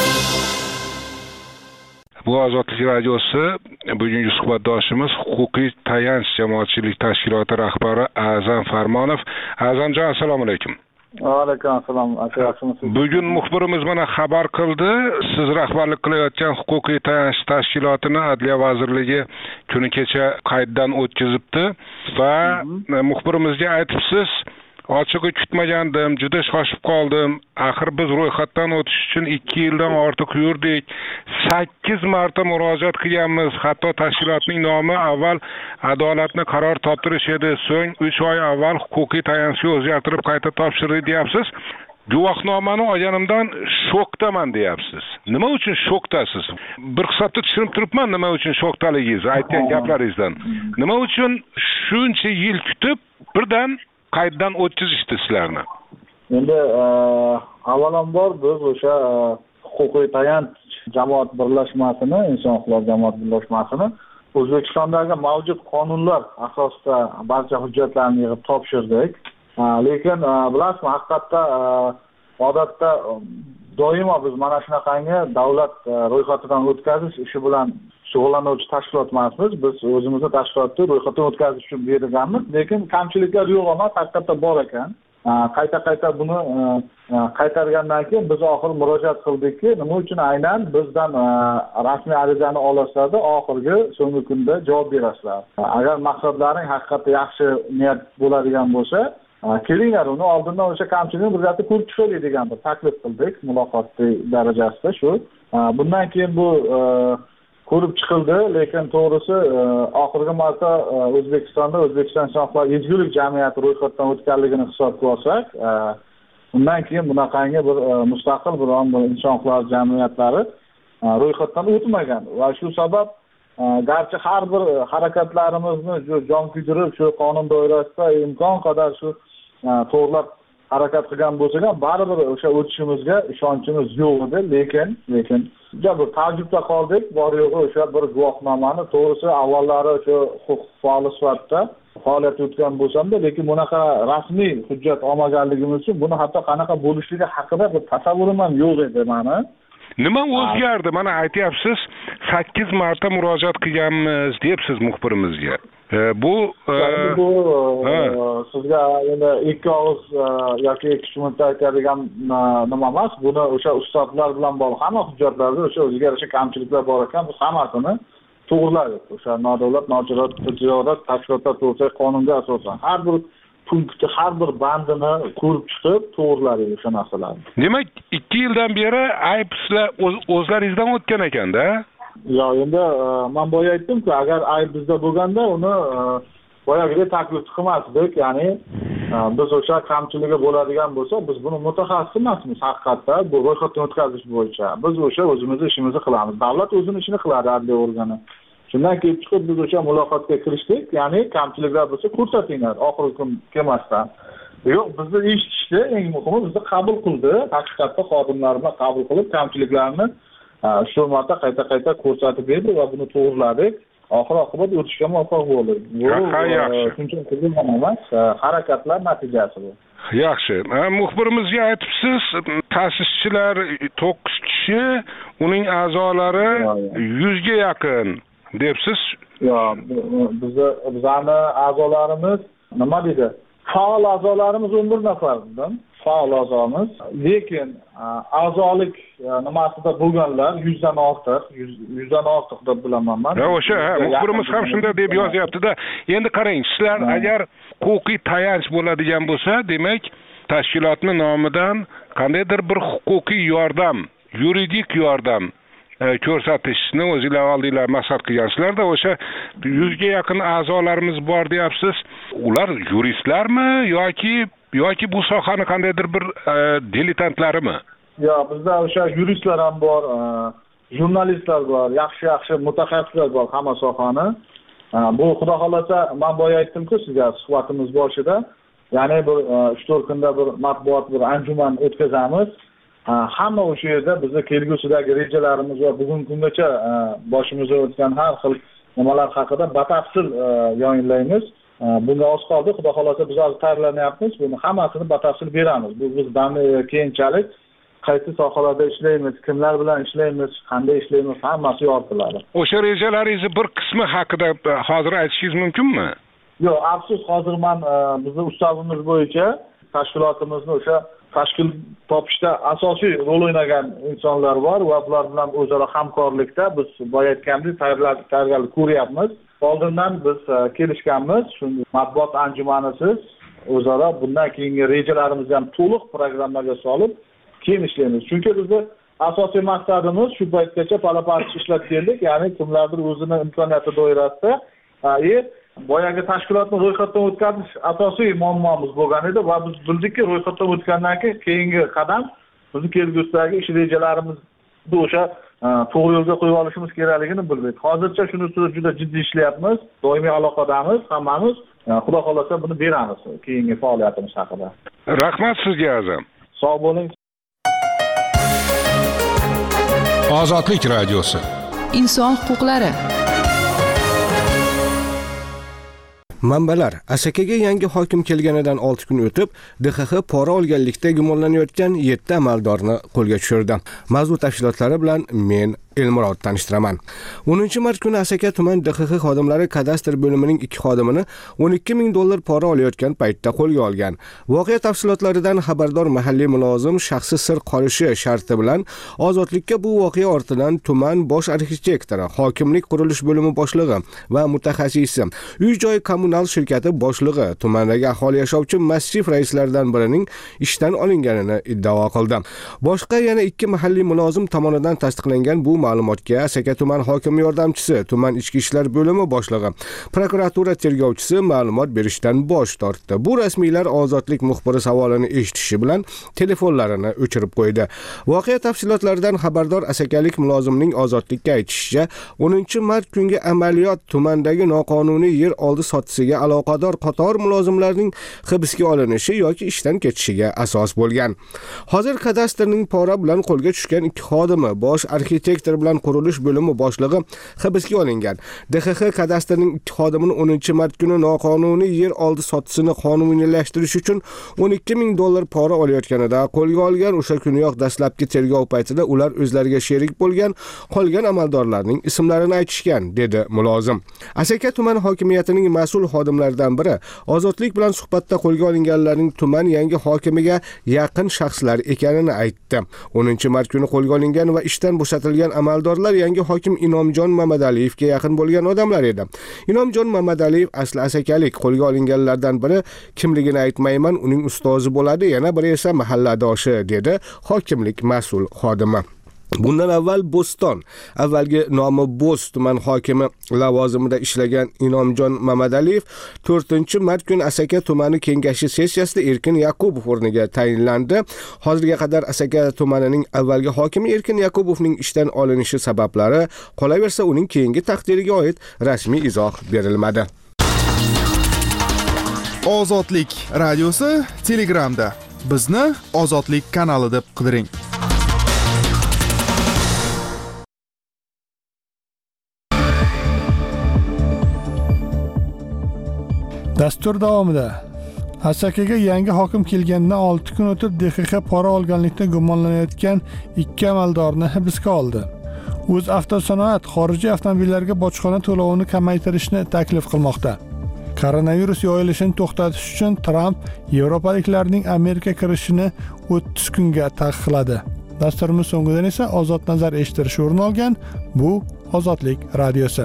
Bu Ozodlik radiosi bugungi suhbatdoshimiz huquqiy tayanch jamoatchilik tashkiloti rahbari Azam Farmonov. Azamjon, assalomu alaykum. Va alaykum assalom. Yaxshimisiz? Bugun muxbirimiz mana xabar qildi, siz rahbarlik qilayotgan huquqiy tayanch tashkilotini Adliya vazirligi kuni kecha qayddan o'tkazibdi va muxbirimizga aytibsiz, ochig'i kutmagandim, juda shoshib qoldim. Axir biz ro'yxatdan o'tish uchun 2 yildan ortiq yurdik. 8 marta murojaat qilganmiz. Hatto tashkilotning nomi avval adolatni qaror toptirish edi, so'ng 3 oy avval huquqiy tayanchga o'zgartirib qayta topshirdik deyapsiz. Guvohnomani olganimdan shokdaman deyapsiz. Nima uchun shokdasiz? Bir hisobda tushunib turibman nima uchun shokdaligingizni, aytgan gaplaringizdan. Nima uchun shuncha yil kutib birdan qayddan o'tkazishdi sizlarni? Endi avvalambor biz o'sha huquqiy tayanch jamoat birlashmasini, inson huquqlari jamoat birlashmasini O'zbekistondagi mavjud qonunlar asosida barcha hujjatlarni yig'ib topshirdik. Lekin bilasizmi, haqiqatda odatda doimo biz mana shunaqangi davlat ro'yxatidan o'tkazish ishi bilan shug'ullanuvchi tashkilot emasmiz. Biz o'zimizni tashkilotni ro'yxatdan o'tkazish uchun berganmiz, lekin kamchiliklar yo'q emas, haqiqatda bor ekan. Qayta buni qaytargandan keyin biz oxir murojaat qildikki, nima uchun aynan bizdan rasmiy arizani olasizlar-da, oxirgi so'nggi kunda javob berasizlar. Agar maqsadlaring haqiqatda yaxshi niyat bo'ladigan bo'lsa, kelinglar, uni oldindan o'sha kamchilikni birgalikda ko'rib chiqaylik degan bir taklif qildik muloqotli darajasida shu. Bundan keyin bu ko'rib chiqildi, lekin to'g'risi oxirgi marta O'zbekiston inson huquqlari ezgulik jamiyati ro'yxatdan o'tganligini hisobga olsak, undan keyin bunaqangi bir mustaqil bir inson huquqlari jamiyatlari ro'yxatdan o'tmagan va shu sabab garchi har bir harakatlarimizni jon kuydirib shu qonun doirasida imkon qadar shu to'g'rilab harakat qilgan bo'lsak ham, baribir o'sha o'tishimizga ishonchimiz yo'q edi, lekin juda bir ta'jubda qoldik. Bor yo'g'i o'sha bir guvohnomani to'g'risi avvallari o'sha huquq faoli sifatida faoliyat yuritgan bo'lsam-da, lekin bunaqa rasmiy hujjat olmaganligimiz uchun buni hatto qanaqa bo'lishligi haqida bir tasavvurim ham yo'q edi meni. Nima o'zgardi? Mana aytyapsiz, 8 marta murojaat qilganmiz deyapsiz muxbirimizga. Bu sizga endi ikki og'iz yoki 2 minutda aytadigan nima emas. Buni o'sha ustozlar bilan bog'liq hamma hujjatlarda o'sha o'ziga yarasha kamchiliklar bor ekan, biz hammasini to'g'riladik. O'sha nodavlat, notijorat tashkilotlar to'g'risidagi qonunga asosan har bir punkti har bir bandini ko'rib chiqib to'g'riladik o'sha narsalarni. Demak, 2 yildan beri ayb sizlar o'zlaringizdan o'tgan ekanda? Yo, endi men boya aytdim-ku, agar ayb bizda bo'lganda uni boyagidek taklif qilmasdik. Ya'ni biz o'sha kamchiligi bo'ladigan bo'lsa, biz buni mutaxassis emasmiz haqiqatda, bu ro'yxatdan o'tkazish bo'yicha. Biz o'sha o'zimizni ishimizni qilamiz. Davlat o'zini ishini qiladi, adliya organi. Shundan kelib chiqib biz o'sha muloqotga kirishdik. Ya'ni kamchiliklar bo'lsa ko'rsatinglar, oxirgi kun kelmasdan. Yo'q, bizni eshitishdi, eng muhimi bizni qabul qildi. Haqiqatda xodimlarni qabul qilib, kamchiliklarni shu marta qayta ko'rsatib berdi va buni to'g'riladik. Oxir-oqibat o'tishga muvaffaq bo'ldik. Bu shunchaki emas, harakatlar natijasi bu. Yaxshi. Muxbirimizga aytibsiz, ta'sischilar 9 kishi, uning a'zolari 100 ga yaqin debsiz. Yo'q, bizani a'zolarimiz nima dedi? Faol a'zolarimiz 11 nafardan. Faol a'zomiz, lekin a'zolik nimasida bo'lganlar 100 dan ortiq deb bilaman men. O'sha muxbirimiz ham shunday deb yozyapti-da. Endi qarang, sizlar agar huquqiy tayanch bo'ladigan bo'lsa, demak, tashkilotning nomidan qandaydir bir huquqiy yordam, yuridik yordam ko'rsatishni o'zingizlar oldinglar maqsad qilgansizlar-da. O'sha 100 ga yaqin a'zolarimiz bor deyapsiz. Ular yuristlarmi yoki bu sohani qandaydir bir diletantlarimi? Yo'q, bizda o'sha yuristlar ham bor, jurnalistlar bor, yaxshi mutaxassislar bor hamma sohani. Bu xudo xolasa, men boya aytdim-ku sizga suhbatimiz boshida, ya'ni bir 3-4 kunda bir matbuot bir anjuman o'tkazamiz. Hamma o'sha yerda bizning kelgusidagi rejalarimiz va bugungi kungacha boshimizga o'tgan har xil nimalar haqida batafsil yayinlaymiz. Bunga oz qoldi, xudo xolasa biz hozir tayyorlanyapmiz. Buni hammasini batafsil beramiz. Bu bizdan keyinchalik qaysi sohalarda ishlaymiz, kimlar bilan ishlaymiz, qanday ishlaymiz, hammasi yoritiladi. O'sha rejalaringizni bir qismi haqida hozir aytishingiz mumkinmi? Yo'q, afsus, hozir men bizning ustavimiz bo'yicha tashkilotimizni o'sha tashkil topishda asosiy rol o'ynagan insonlar bor va ular bilan o'zaro hamkorlikda biz boya aytgandek tayyorgarlik ko'ryapmiz. Oldindan biz kelishganmiz, shunday matbuot anjumanisiz o'zaro bundan keyingi rejalarimizni ham to'liq programmaga solib keyin ishlaymiz. Chunki bizning asosiy maqsadimiz shu paytgacha pala-parcha ishlab keldik, ya'ni kimlardir o'zini imkoniyati doirasida boyagi tashkilotni ro'yxatdan o'tkazish asosiy muammomiz bo'lgan edi va biz bildikki, ro'yxatdan o'tgandan keyin keyingi qadam bizni kelgusidagi ish rejalarimizni o'sha to'g'ri yo'lga qo'yib olishimiz kerakligini bildik. Hozircha shuni ustida juda jiddiy ishlayapmiz, doimiy aloqadamiz, hammamiz. Xudo xolasa buni beramiz keyingi faoliyatimiz haqida. Rahmat sizga azam. Sog' bo'ling. Ozodlik radiosi. Inson huquqlari. Manbalar: Asakaga yangi hokim kelganidan 6 kun o'tib, DXX pora olganlikda gumonlanayotgan 7 amaldorni qo'lga tushirdi. Mavzu tafsilotlari bilan men Elmurod tanishtiraman. 10-mart kuni Asaka tuman DXX xodimlari kadastr bo'limining 2 xodimini $12,000 pora olayotgan paytda qo'lga olgan. Voqea tafsilotlaridan xabardor mahalliy mulozim shaxsi sir qolishi sharti bilan ozodlikka bu voqea ortidan tuman bosh arxitektori, hokimlik qurilish bo'limi boshlig'i va mutaxassisi, uy-joy kommunal shirkati boshlig'i, tumandagi aholi yashovchi massiv raislaridan birining ishdan olinganini iddao qildi. Boshqa yana 2 mahalliy mulozim tomonidan tasdiqlangan bu ma'lumotga Asaka tuman hokimi yordamchisi, tuman ichki ishlar bo'limi boshlig'i, prokuratura tergovchisi ma'lumot berishdan bosh tortdi. Bu rasmiylar ozodlik muxbiri savolini eshitishi bilan telefonlarini o'chirib qo'ydi. Voqea tafsilotlaridan xabardor asakalik mulozimning ozodlikka aytishicha, 10-mart kungi amaliyot tumandagi noqonuniy yer oldi sotisiga aloqador qator mulozimlarning hibsga olinishi yoki ishdan ketishiga asos bo'lgan. Hozir kadastrning pora bilan qo'lga tushgan 2 xodimi, bosh arxitektor bilan qurilish bo'limi boshlig'i hibsga olingan. DXX kadastrning 2 xodimini 10-mart kuni noqonuniy yer oldi sotisini qonuniylashtirish uchun $12,000 pora olayotganida qo'lga olgan. O'sha kuniyoq dastlabki tergov paytida ular o'zlariga sherik bo'lgan qolgan amaldorlarning ismlarini aytishgan, dedi mulozim. Asaka tuman hokimiyatining mas'ul xodimlaridan biri ozodlik bilan suhbatda qo'lga olinganlarning tuman yangi hokimiga yaqin shaxslar ekanini aytdi. 10-mart kuni qo'lga olingan va ishdan bo'shatilgan amaldorlar yangi hokim Inomjon Mamadaliyevga yaqin bo'lgan odamlar edi. Inomjon Mamadaliyev asli asakalik, qo'lga olinganlardan biri kimligini aytmayman, uning ustozi bo'ladi, yana biri esa mahalladoshi, dedi hokimlik mas'ul xodimi. Bundan avval Bo'ston, avvalgi nomi Bo'z tuman hokimi lavozimida ishlagan Inomjon Mamadaliyev 4-mart kuni Asaka tumani kengashi sessiyasida Erkin Yakubov o'rniga tayinlandi. Hozirga qadar Asaka tumanining avvalgi hokimi Erkin Yakubovning ishdan olinishi sabablari, qolaversa uning keyingi taqdiriga oid rasmiy izoh berilmadi. Ozodlik radiosi Telegramda. Bizni Ozodlik kanali deb qidiring. Dastur davomida Asakaga yangi hokim kelgandan 6 kun o'tib DXX pora olganlikda gumonlanayotgan 2 amaldorni hibsga oldi. O'zavtosanoat xorijiy avtomobillarga bojxona to'lovini kamaytirishni taklif qilmoqda. Koronavirus yoyilishini to'xtatish uchun Trump yevropaliklarning Amerika kirishini 30 kunga taqiqladi. Dasturimiz so'ngidan esa ozod nazar eshittirish o'rin olgan. Bu Ozodlik radiosi.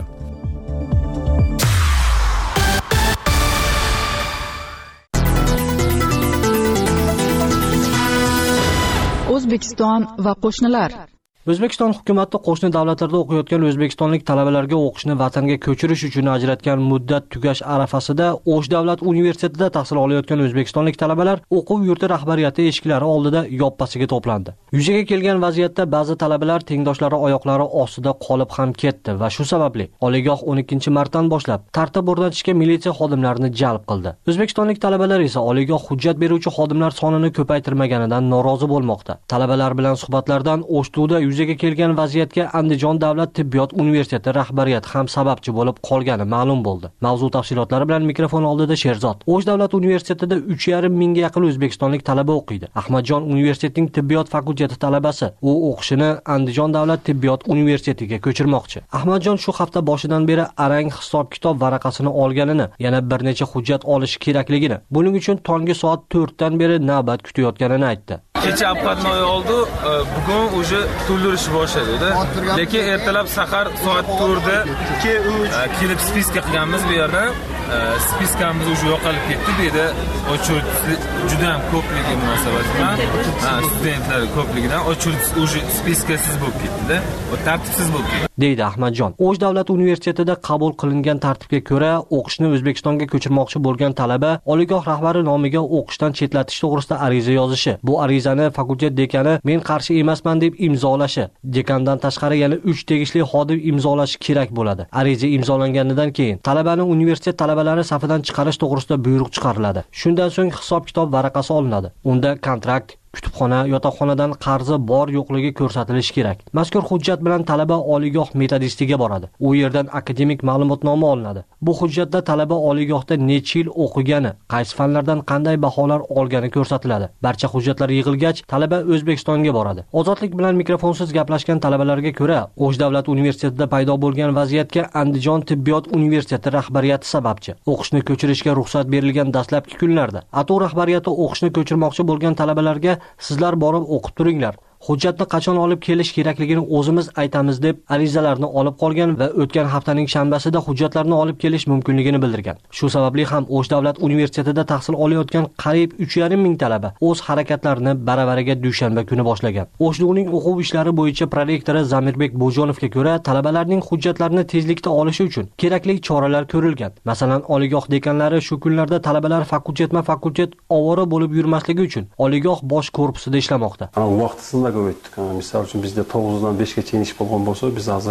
O'zbekiston va qo'shnilar. O'zbekiston hukumati qo'shni davlatlarda o'qiyotgan o'zbekistonlik talabalarga o'qishni vatanga ko'chirish uchun ajratgan muddat tugash arafasida O'sh davlat universitetida tahsil olayotgan o'zbekistonlik talabalar o'quv yurti rahbariyati eshiklari oldida yoppasiga to'plandi. Yuzaga kelgan vaziyatda ba'zi talabalar tengdoshlari oyoqlari ostida qolib ham ketdi va shu sababli oliygoh 12-martdan boshlab tartib o'rnatishga militsiya xodimlarini jalb qildi. O'zbekistonlik talabalar esa oliygoh hujjat beruvchi xodimlar sonini ko'paytirmaganidan norozi bo'lmoqda. Talabalar bilan suhbatlardan O'shtuvda yuzaga kelgan vaziyatga Andijon davlat tibbiyot universiteti rahbariyati ham sababchi bo'lib qolgani ma'lum bo'ldi. Mavzu tafsilotlari bilan mikrofon oldida Sherzod. O'sh davlat universitetida 3,5 mingga yaqin o'zbekistonlik talaba o'qiydi. Ahmadjon universitetining tibbiyot fakulteti talabasi. U o'qishini Andijon davlat tibbiyot universitetiga ko'chirmoqchi. Ahmadjon shu hafta boshidan beri arang hisob-kitob varaqasini olganini, yana bir necha hujjat olishi kerakligini, buning uchun tongi soat 4 dan beri navbat kutayotganini aytdi. Kecha apqatnoyi oldi, bugun o'sha to'ldirish boshladi. Lekin ertalab sahar soat 4 da kelib spiska qilganmiz bu yerda. Spiskamiz o'sha yo'qolib ketdi. Bu yerda ochurt juda ham ko'pligi munosabat bilan, studentlar ko'pligidan ochurt o'sha spiskasiz bo'lib ketdi-da, tartibsiz bo'lib ketdi, deydi Ahmadjon. O'sh davlat universitetida qabul qilingan tartibga ko'ra, o'qishni O'zbekistonga ko'chirmoqchi bo'lgan talaba oliygoh rahbari nomiga o'qishdan chetlatish to'g'risida ariza yozishi, bu arizani fakultet dekani men qarshi emasman deb imzolashi, dekandan tashqari yana 3 tegishli xodim imzolashi kerak bo'ladi. Ariza imzolanganidan keyin talabani universitet talabalari safidan chiqarish to'g'risida buyruq chiqariladi. Shundan so'ng hisob-kitob varaqasi olinadi. Unda kontrakt, kutubxona, yotoqxonadan qarzi bor yo'qligi ko'rsatilishi kerak. Mazkur hujjat bilan talaba oliygoh metodistiga boradi. U yerdan akademik ma'lumotnoma olinadi. Bu hujjatda talaba oliygohda necha yil o'qigani, qaysi fanlardan qanday baholar olgani ko'rsatiladi. Barcha hujjatlar yig'ilgach, talaba O'zbekistonga boradi. Ozodlik bilan mikrofonsiz gaplashgan talabalarga ko'ra, O'sh davlat universitetida paydo bo'lgan vaziyatga Andijon tibbiyot universiteti rahbariyati sababchi. O'qishni ko'chirishga ruxsat berilgan dastlabki kunlarda ATU rahbariyati o'qishni ko'chirmoqchi bo'lgan talabalarga sizlar borib o'qib turinglar. Hujjatni qachon olib kelish kerakligini o'zimiz aytamiz deb arizalarni olib qolgan va o'tgan haftaning shanbasida hujjatlarni olib kelish mumkinligini bildirgan. Shu sababli ham O'sh davlat universitetida tahsil olayotgan qariyb 3,5 ming talaba o'z harakatlarini baravariga dushanba kuni boshlagan. O'shduning o'quv ishlari bo'yicha prorektori Zamirbek Bo'jonovga ko'ra, talabalarning hujjatlarini tezlikda olishi uchun kerakli choralar ko'rilgan. Masalan, oliygoh dekanlari shu kunlarda talabalar fakultet ovora bo'lib yurmasligi uchun oliygoh bosh korpusida ishlamoqda. o'tdik. Misol uchun bizda 9 dan 5 gacha ish bo'lgan bo'lsa, biz hozir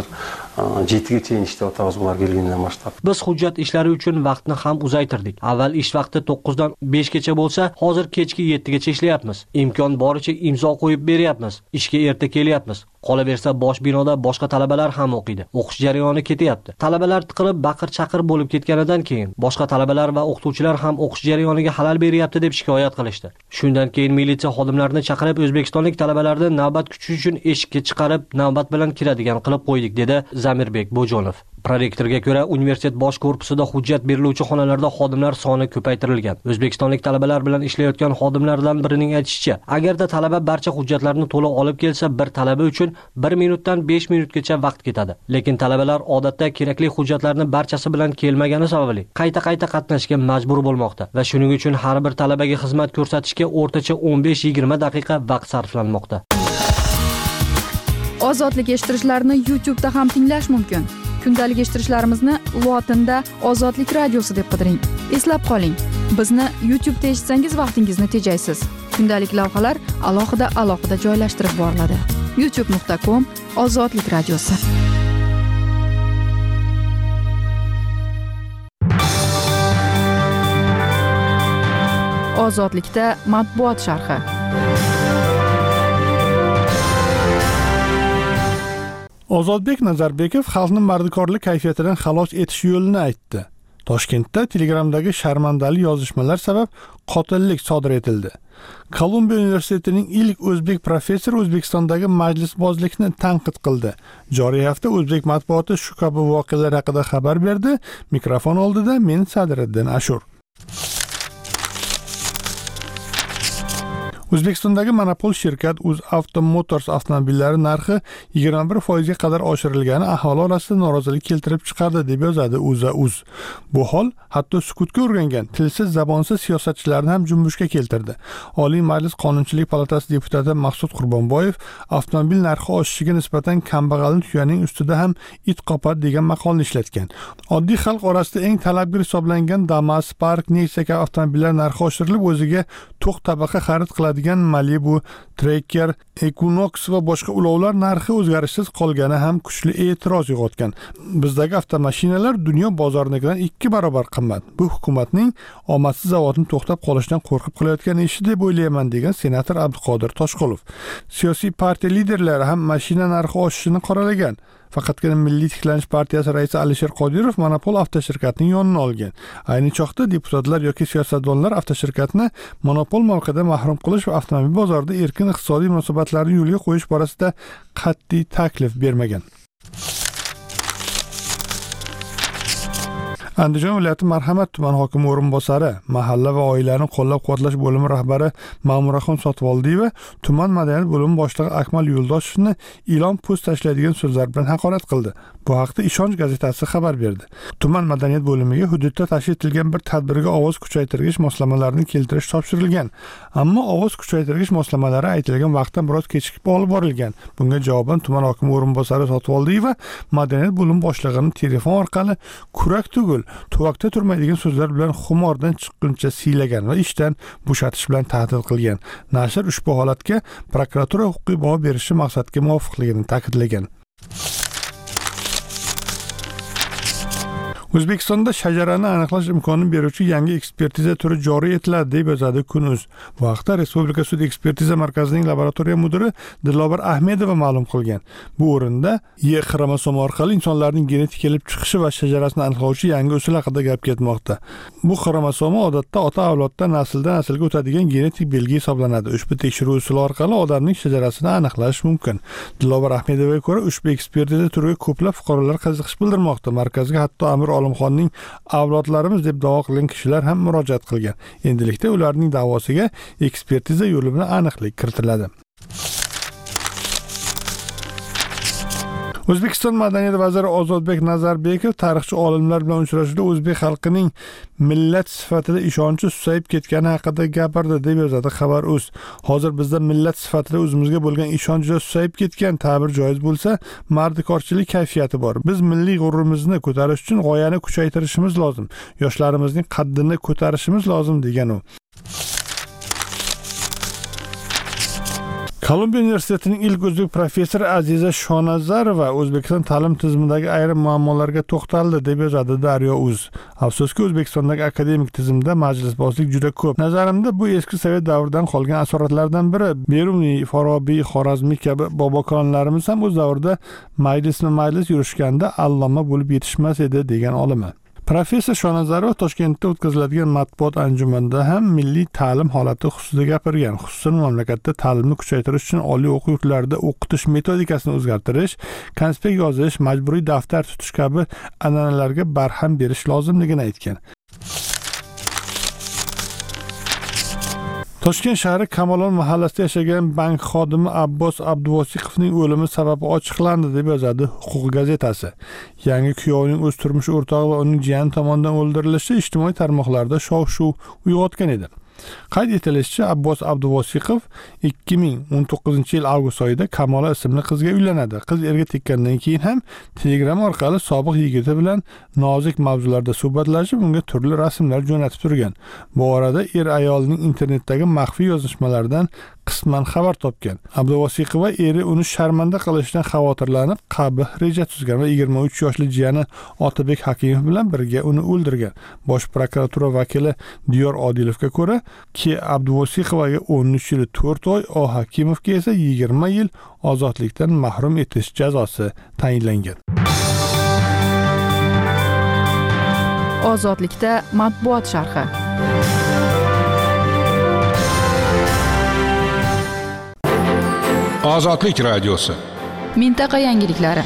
7 gacha ishlayapmiz bular kelgandan boshlab. Biz hujjat ishlari uchun vaqtni ham uzaytirdik. Avval ish vaqti 9 dan 5 gacha bo'lsa, hozir kechki 7 gacha ishlayapmiz. Imkon boricha imzo qo'yib beryapmiz. Ishga erta kelyapmiz. Qolaversa bosh binoda boshqa talabalar ham o'qiydi. O'qish jarayoni ketyapti. Talabalar tiqilib baqir-chaqir bo'lib ketganidan keyin boshqa talabalar va o'qituvchilar ham o'qish jarayoniga xalal beryapti deb shikoyat qilishdi. Shundan keyin militsiya xodimlarini chaqirib o'zbekistonlik talabalarni navbat kutish uchun eshikka chiqarib, navbat bilan kiradigan qilib qo'ydik, dedi Zamirbek Bo'jonov. Prorektorga ko'ra, universitet bosh korpusida hujjat beriluvchi xonalarda xodimlar soni ko'paytirilgan. O'zbekistonlik talabalar bilan ishlayotgan xodimlardan birining aytishicha, agarda talaba barcha hujjatlarni to'liq olib kelsa, bir talaba uchun 1 minutdan 5 minutgacha vaqt ketadi. Lekin talabalar odatda kerakli hujjatlarni barchasi bilan kelmagani sababli qayta qatnashga majbur bo'lmoqda va shuning uchun har bir talabaga xizmat ko'rsatishga o'rtacha 15-20 daqiqa vaqt sarflanmoqda. Ozodlik eshittirishlarni YouTube'da ham tinglash mumkin. Kundalik eshittirishlarimizni lotinda Ozodlik radiosi deb qidiring. Eslab qoling, bizni YouTube'da eshitsangiz vaqtingizni tejaysiz. Kundalik lavhalar alohida joylashtirib boriladi. youtube.com Ozodlik radiosi. Ozodlikda matbuot sharhi. Ozodbek Nazarbekov xalqni mardikorlik kayfiyatidan xalos etish yo'lini aytdi. Toshkentda Telegramdagi sharmandali yozishmalar sabab qotillik sodir etildi. Kolumbiya universitetining ilk o'zbek professori O'zbekistondagi majlisbozlikni tanqid qildi. Joriy hafta o'zbek matbuoti shu kabi voqealar haqida xabar berdi. Mikrofon oldida men Sadiriddin Ashur. O'zbekistondagi monopol shirkat UzAuto Motors avtomobillari narxi 21% ga qadar oshirilgani aholi orasida norozilik keltirib chiqardi deb yozadi UzAuz. Bu hol hatto sukutga o'rgangan tilsiz zabonsiz siyosatchilarni ham junbushga keltirdi. Oliy Majlis Qonunchilik palatasi deputati Maqsud Qurbonboyev avtomobil narxi oshishiga nisbatan kambag'alni tuyaning ustida ham it qopadi degan maqolni ishlatgan. Oddiy xalq orasida eng talabgir hisoblangan Damas, Spark, Nexia kabi avtomobillar narxi oshirilib o'ziga to'q tabaqa xarid qiladi Malibu, Tracker, Equinox va boshqa ulovlar narxi o'zgarishsiz qolgani ham kuchli e'tiroz uyg'otgan. Bizdagi avtomashinalar dunyo bozoridagidan 2 barobar qimmat. Bu hukumatning omadsiz zavodni to'xtab qolishidan qo'rqib qilayotgan ishi deb o'ylayman degan senator Abduqodir Toshqulov. Siyosiy partiya liderlari ham mashina narxi oshishini qoralagan. Faqatgina Milliy tiklanish partiyasi raisi Alisher Qodirov monopol avtoshirkatning yonini olgan. Ayni chog'da deputatlar yoki siyosatdonlar avtoshirkatni monopol mavqedan mahrum qilish va avtomobil bozorida erkin iqtisodiy munosabatlarni yo'lga qo'yish borasida qat'iy taklif bermagan. Andijon viloyati Marhamat tuman hokimi o'rinbosari, mahalla va oilalarni qo'llab-quvvatlash bo'limi rahbari Ma'muraxon Sotvoldiyeva tuman madaniyat bo'limi boshlig'i Akmal Yo'ldoshevni ilon post tashlaydigan so'zlar bilan haqorat qildi. Bu haqda Ishonch gazetasi xabar berdi. Tuman madaniyat bo'limiga hududda tashkil etilgan bir tadbirga ovoz kuchaytirgich moslamalarini keltirish topshirilgan. Ammo ovoz kuchaytirgich moslamalari aytilgan vaqtdan biroz kechikib olib borilgan. Bunga javoban tuman hokimi o'rinbosari Sotvoldiyeva madaniyat bo'limi boshlig'ini telefon orqali kurak tugul tuvakda turmaydigan so'zlar bilan xumordan chiqquncha siylagan va ishdan bo'shatish bilan tahdid qilgan. Nashr ushbu holatga prokuratura huquqiy baho berishi maqsadga muvofiqligini ta'kidlagan. O'zbekistonda shajarani aniqlash imkonini beruvchi yangi ekspertiza turi joriy etiladi deb yozadi Kun.uz. Bu haqda Respublika sud ekspertiza markazining laboratoriya mudiri Dilobar Ahmedova ma'lum qilgan. Bu o'rinda Y xromosomi orqali insonlarning genetik kelib chiqishi va shajarasini aniqlovchi yangi usul haqida gap ketmoqda. Bu xromosoma odatda ota avloddan nasldan naslga o'tadigan genetik belgi hisoblanadi. Ushbu tekshiruv usuli orqali odamning shajarasini aniqlash mumkin. Dilobar Ahmedovaga ko'ra, ushbu ekspertiza turiga ko'plab fuqarolar qiziqish bildirmoqda. Markazga hatto Amir Olimxonning avlodlarimiz deb da'vo qilgan kishilar ham murojaat qilgan. Endilikda ularning da'vosiga ekspertiza yo'li bilan aniqlik kiritiladi. O'zbekiston madaniyat vaziri Ozodbek Nazarbekov tarixchi olimlar bilan uchrashuvda o'zbek xalqining millat sifatida ishonchi susayib ketgani haqida gapirdi deb yozadi Xabar.uz. Hozir bizda millat sifatida o'zimizga bo'lgan ishonch juda susayib ketgan, ta'bir joiz bo'lsa, mardikorchilik kayfiyati bor. Biz milliy g'ururimizni ko'tarish uchun g'oyani kuchaytirishimiz lozim. Yoshlarimizning qaddini ko'tarishimiz lozim degan u. Kolumbiya universitetining ilk o'zbek professori Aziza Shonazarova O'zbekiston ta'lim tizimidagi ayrim muammolarga to'xtaldi deb yozadi Daryo.uz. Afsuski, O'zbekistondagi akademik tizimda majlisbozlik juda ko'p. Nazarimda bu eski sovet davridan qolgan asoratlardan biri. Beruniy, Forobiy, Xorazmiy kabi bobokonlarimiz ham o'z davrida majlis yurishganda alloma bo'lib yetishmas edi degan olima. Professor Shonazarov Toshkentda o'tkaziladigan matbuot anjumanida ham milliy ta'lim holati xususida gapirgan. Xususan, mamlakatda ta'limni kuchaytirish uchun oliy o'quv yurtlarida o'qitish metodikasini o'zgartirish, konspekt yozish, majburiy daftar tutish kabi an'analarga barham berish lozimligini aytgan. Toshkent shahri Kamolon mahallasida yashagan bank xodimi Abbos Abduvosiqovning o'limi sababi ochiqlandi deb yozadi Huquq gazetasi. Yangi kuyovning o'z turmush o'rtog'i va uning jiyani tomonidan o'ldirilishi ijtimoiy tarmoqlarda shov-shuv uyg'otgan edi. Qayd etilishicha, Abbos Abduvosiqov 2019-yil avgust oyida Kamola ismli qizga uylanadi. Qiz erga tekkandan keyin ham Telegram orqali sobiq yigiti bilan nozik mavzularda suhbatlashib, unga turli rasmlar jo'natib turgan. Bu orada ayolning internetdagi maxfiy yozishmalaridan qisman xabar topgan. Abduvosiqova eri uni sharmanda qilishdan xavotirlanib, qabih reja tuzgan va 23 yoshli jiyani Otabek Hakimov bilan birga uni o'ldirgan. Bosh prokuratura vakili Diyor Odilovga ko'ra, Abduvosiqovaga 13 yil 4 oy, O Hakimovga esa 20 yil ozodlikdan mahrum etish jazosi tayinlangan. Ozodlikda matbuot sharhi. Ozodlik radiosi. Mintaqa yangiliklari.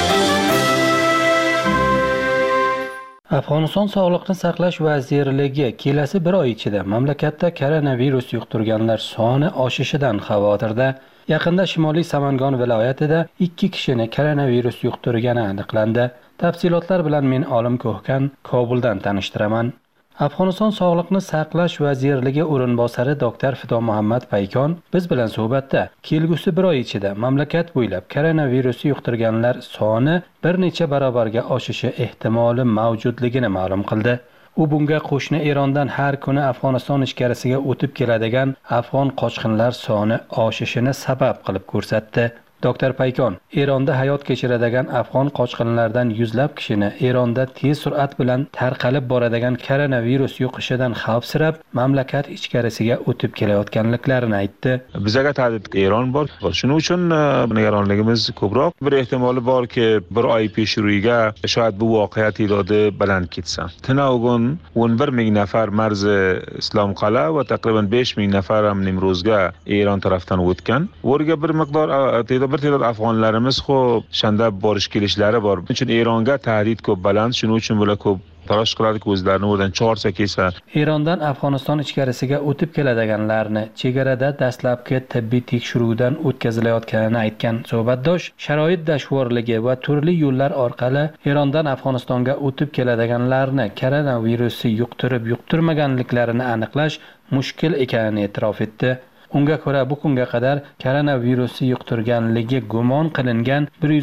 Afg'oniston Sog'liqni saqlash vazirligi kelasi bir oy ichida mamlakatda koronavirus yuqtirganlar soni oshishidan xavotirda. Yaqinda Shimoliy Samangon viloyatida 2 kishini koronavirus yuqtirgani aniqlandi. Tafsilotlar bilan men Olim Ko'hkan Kobuldan tanishtiraman. Afg'oniston Sog'liqni saqlash vazirligi o'rinbosari Dr. Fido Muhammad Paykon biz bilan suhbatda kelgusi bir oy ichida mamlakat bo'ylab koronavirus yuqtirganlar soni bir necha barobarga oshishi ehtimoli mavjudligini ma'lum qildi. U bunga qo'shni Erondan har kuni Afg'oniston ichkarisiga o'tib keladigan afg'on qochqinlar soni oshishini sabab qilib ko'rsatdi. Dr. Paykon, Eronda hayot kechiradigan afg'on qochqinlardan yuzlab kishini Eronda tez surat bilan tarqalib boradigan koronavirus yuqishidan xavfsirab, mamlakat ichkarisiga o'tib kelayotganliklarini aytdi. Bizga tahdid Eron bor. Shuning uchun nig'ronligimiz ko'proq. Bir ehtimoli borki, bir oy peshruiga shoyad bu voqea ta'dodi baland ketsa. Tinaogun 11,000 nafar marzi Islom Qala va taqriban 5,000 nafar ham Nimrozga Eron tarafdan o'tgan. O'rga bir miqdor bir ta'dod afg'onlarimiz xo'p shunda borish kelishlari bor. Shuning uchun Eronga tahdid ko'p baland, shuning uchun bular ko'p tarash qiladi, o'zlarini o'rdan chorsa kelsa. Erondan Afg'oniston ichkarisiga o'tib keladiganlarni chegarada dastlabki tibbiy tekshiruvdan o'tkazilayotganini aytgan suhbatdosh, sharoit dashvorligi va turli yo'llar orqali Erondan Afg'onistonga o'tib keladiganlarni koronavirusi yuqtirib-yuqtirmaganliklarini aniqlash mushkul ekanini e'tirof etdi. Unga ko'ra bu kunga qadar koronavirusi yuqtirganligi gumon qilingan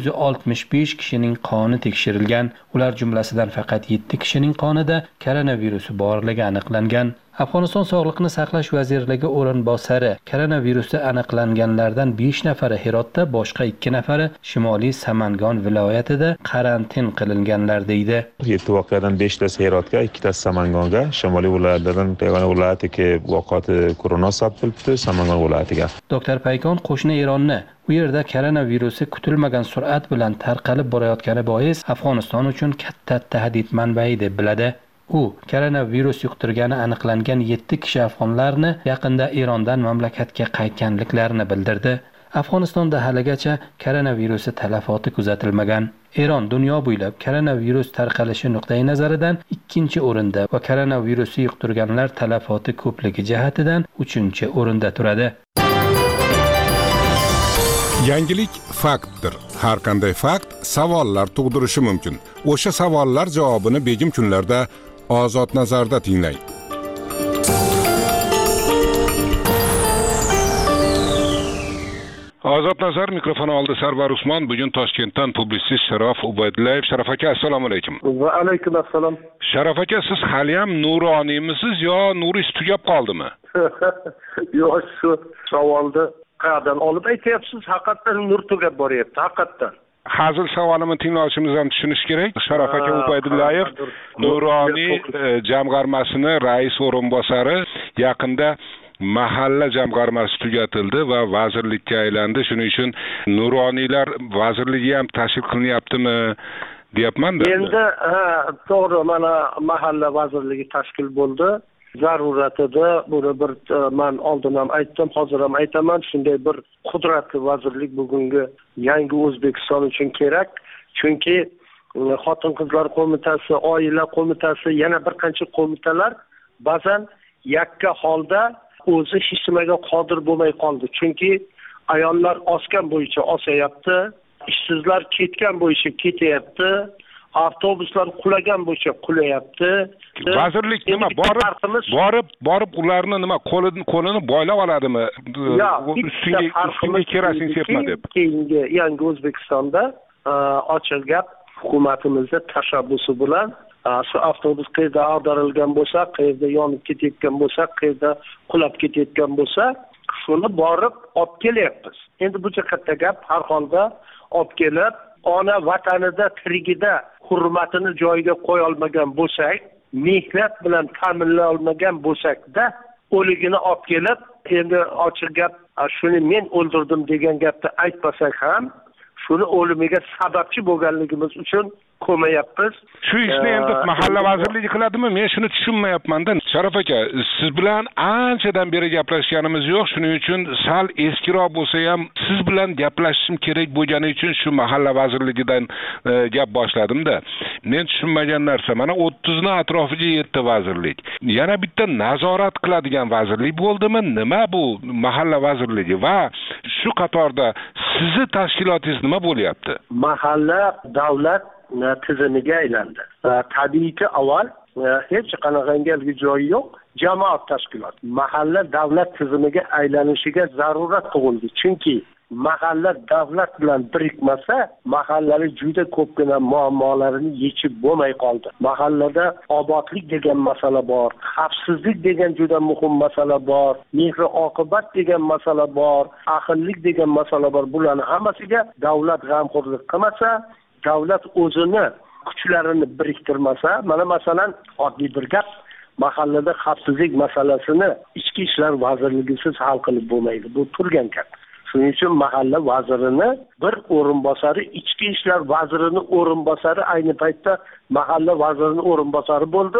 165 kishining qoni tekshirilgan. Ular jumlasidan faqat 7 kishining qonida koronavirusi borligi aniqlangan. Afg'oniston Sog'liqni saqlash vazirligi o'rinbosari koronavirusi aniqlanganlardan 5 nafari Herotda, boshqa 2 nafari Shimoliy Samangon viloyatida karantin qilinganlar deydi. 7 voqeadan 5tasi Herotga, 2tasi Samangonga, Shimoliy viloyatlardan yagona viloyatga vaqoti korona sabab bo'libdi, Samangon viloyatiga. Dr. Paykon qo'shni Eronni u yerda koronavirusi kutilmagan sur'at bilan tarqalib borayotgani bois Afg'oniston uchun katta tahdid manbai deb biladi. U koronavirus yuqtirgani aniqlangan 7 kishi afg'onlarni yaqinda Erondan mamlakatga qaytganliklarini bildirdi. Afg'onistonda haligacha koronavirusi talafoti kuzatilmagan. Eron dunyo bo'ylab koronavirus tarqalishi nuqtai nazaridan 2-o'rinda va koronavirusi yuqtirganlar talafoti ko'pligi jihatidan 3-o'rinda turadi. Yangilik faktdir. Har qanday fakt savollar tug'dirishi mumkin. O'sha savollar javobini begim kunlarda Ozod nazarda tinglang. Ozod nazar mikrofon oldi Sarvar Usmon. Bugun Toshkentdan publitsist Sharof Ubaydullayev. Sharof aka, assalomu alaykum. Va alaykum assalom. Sharof aka, siz hali ham nuroniymisiz yo nuringiz tugab qoldimi? Yo'q, shu savolni qayerdan olib aytyapsiz? Haqiqatan nur tugab boryapti, haqiqatan. Hazil savolimni tinglovchimiz ham tushunish kerak. Sharof aka Ubaydullayev Nuroniy jamg'armasini rais o'rinbosari, yaqinda mahalla jamg'armasi tugatildi va vazirlikka aylandi. Shuning uchun nuroniylar vazirligi ham tashkil qilinyaptimi? deyapman-da. Endi to'g'ri, mana mahalla vazirligi tashkil bo'ldi. Zarurat edi. Buni bir men oldin ham aytdim, hozir ham aytaman, shunday bir qudratli vazirlik bugungi yangi O'zbekiston uchun kerak. Chunki Xotin-qizlar qo'mitasi, oila qo'mitasi, yana bir qancha qo'mitalar ba'zan yakka holda o'zi hech nimaga qodir bo'lmay qoldi. Chunki ayollar osgan bo'yicha osayapti, ishsizlar ketgan bo'yicha ketyapti, avtobuslar qulagan bo'yicha qulayapti. Vazirlik nima borib ularni nima qo'lini boylab oladimi? Ustiga kerosin sepma deb. Keyingi yangi O'zbekistonda ochiq gap hukumatimizning tashabbusi bilan shu avtobus qayerda ag'darilgan bo'lsa, qayerda yonib ketayotgan bo'lsa, qayerda qulab ketayotgan bo'lsa, shuni borib olib kelyapmiz. Endi bu katta gap, har holda olib kelib, ona vatanida tirigida hurmatini joyiga qo'ya olmagan bo'lsak, mehnat bilan ta'minlay olmagan bo'lsak-da, o'ligini olib kelib, endi ochiq gap, shuni men o'ldirdim degan gapni aytmasak ham, shuni o'limiga sababchi bo'lganligimiz uchun ko'mayapmiz. Shu ishni endi mahalla vazirligi qiladimi? Men shuni tushunmayapman-da. Sharof aka, siz bilan anchadan beri gaplashganimiz yo'q. Shuning uchun sal eskiroq bo'lsa ham siz bilan gaplashishim kerak bo'lgani uchun shu mahalla vazirligidan gap boshladim-da. Men tushunmagan narsa, mana 30 ni atrofiga yetdi vazirlik. Yana bitta nazorat qiladigan vazirlik bo'ldimi? Nima bu mahalla vazirligi va shu qatorda sizni tashkilotingiz nima bo'lyapti? Mahalla davlat tizimiga aylandi. Tabiiyki avval hech qanaqangi joyi yo'q, jamoat tashkiloti. Mahalla davlat tizimiga aylanishiga zarurat tug'ildi. Chunki mahalla davlat bilan birikmasa, mahallali juda ko'pgina muammolarini yechib bo'lmay qoldi. Mahallada obodlik degan masala bor, xavfsizlik degan juda muhim masala bor, mehr-oqibat degan masala bor, ahillik degan masala bor. Bularning hammasiga davlat g'amxo'rlik qilmasa, davlat o'zini kuchlarini biriktirmasa, mana masalan oddiy bir gap, mahallada xavfsizlik masalasini Ichki ishlar vazirligisiz hal qilib bo'lmaydi. Bu turgan gap. Shuning uchun mahalla vazirini bir o'rinbosari, Ichki ishlar vazirining o'rinbosari ayni paytda mahalla vazirining o'rinbosari bo'ldi.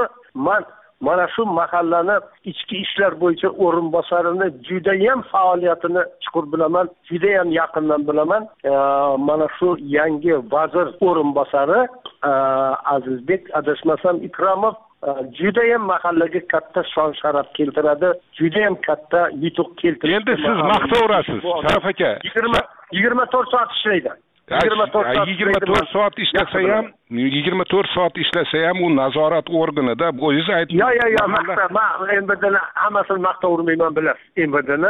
Mana shu mahallani ichki ishlar bo'yicha o'rinbosarini juda ham faoliyatini chuqur bilaman, juda ham yaqindan bilaman. Mana shu yangi vazir o'rinbosari Azizbek adashmasam Ikromov juda ham mahallaga katta shon sharaf keltiradi, juda ham katta yutuq keltiradi. Endi siz maqtaverasiz, Sharof aka. 24 soat ishlaydi. 24 soat ishlasa ham, 24 soat ishlasa ham u nazorat organida o'zingiz aytdingiz. Yo, men MVDni hammasini maqtavermayman bilasiz. MVDni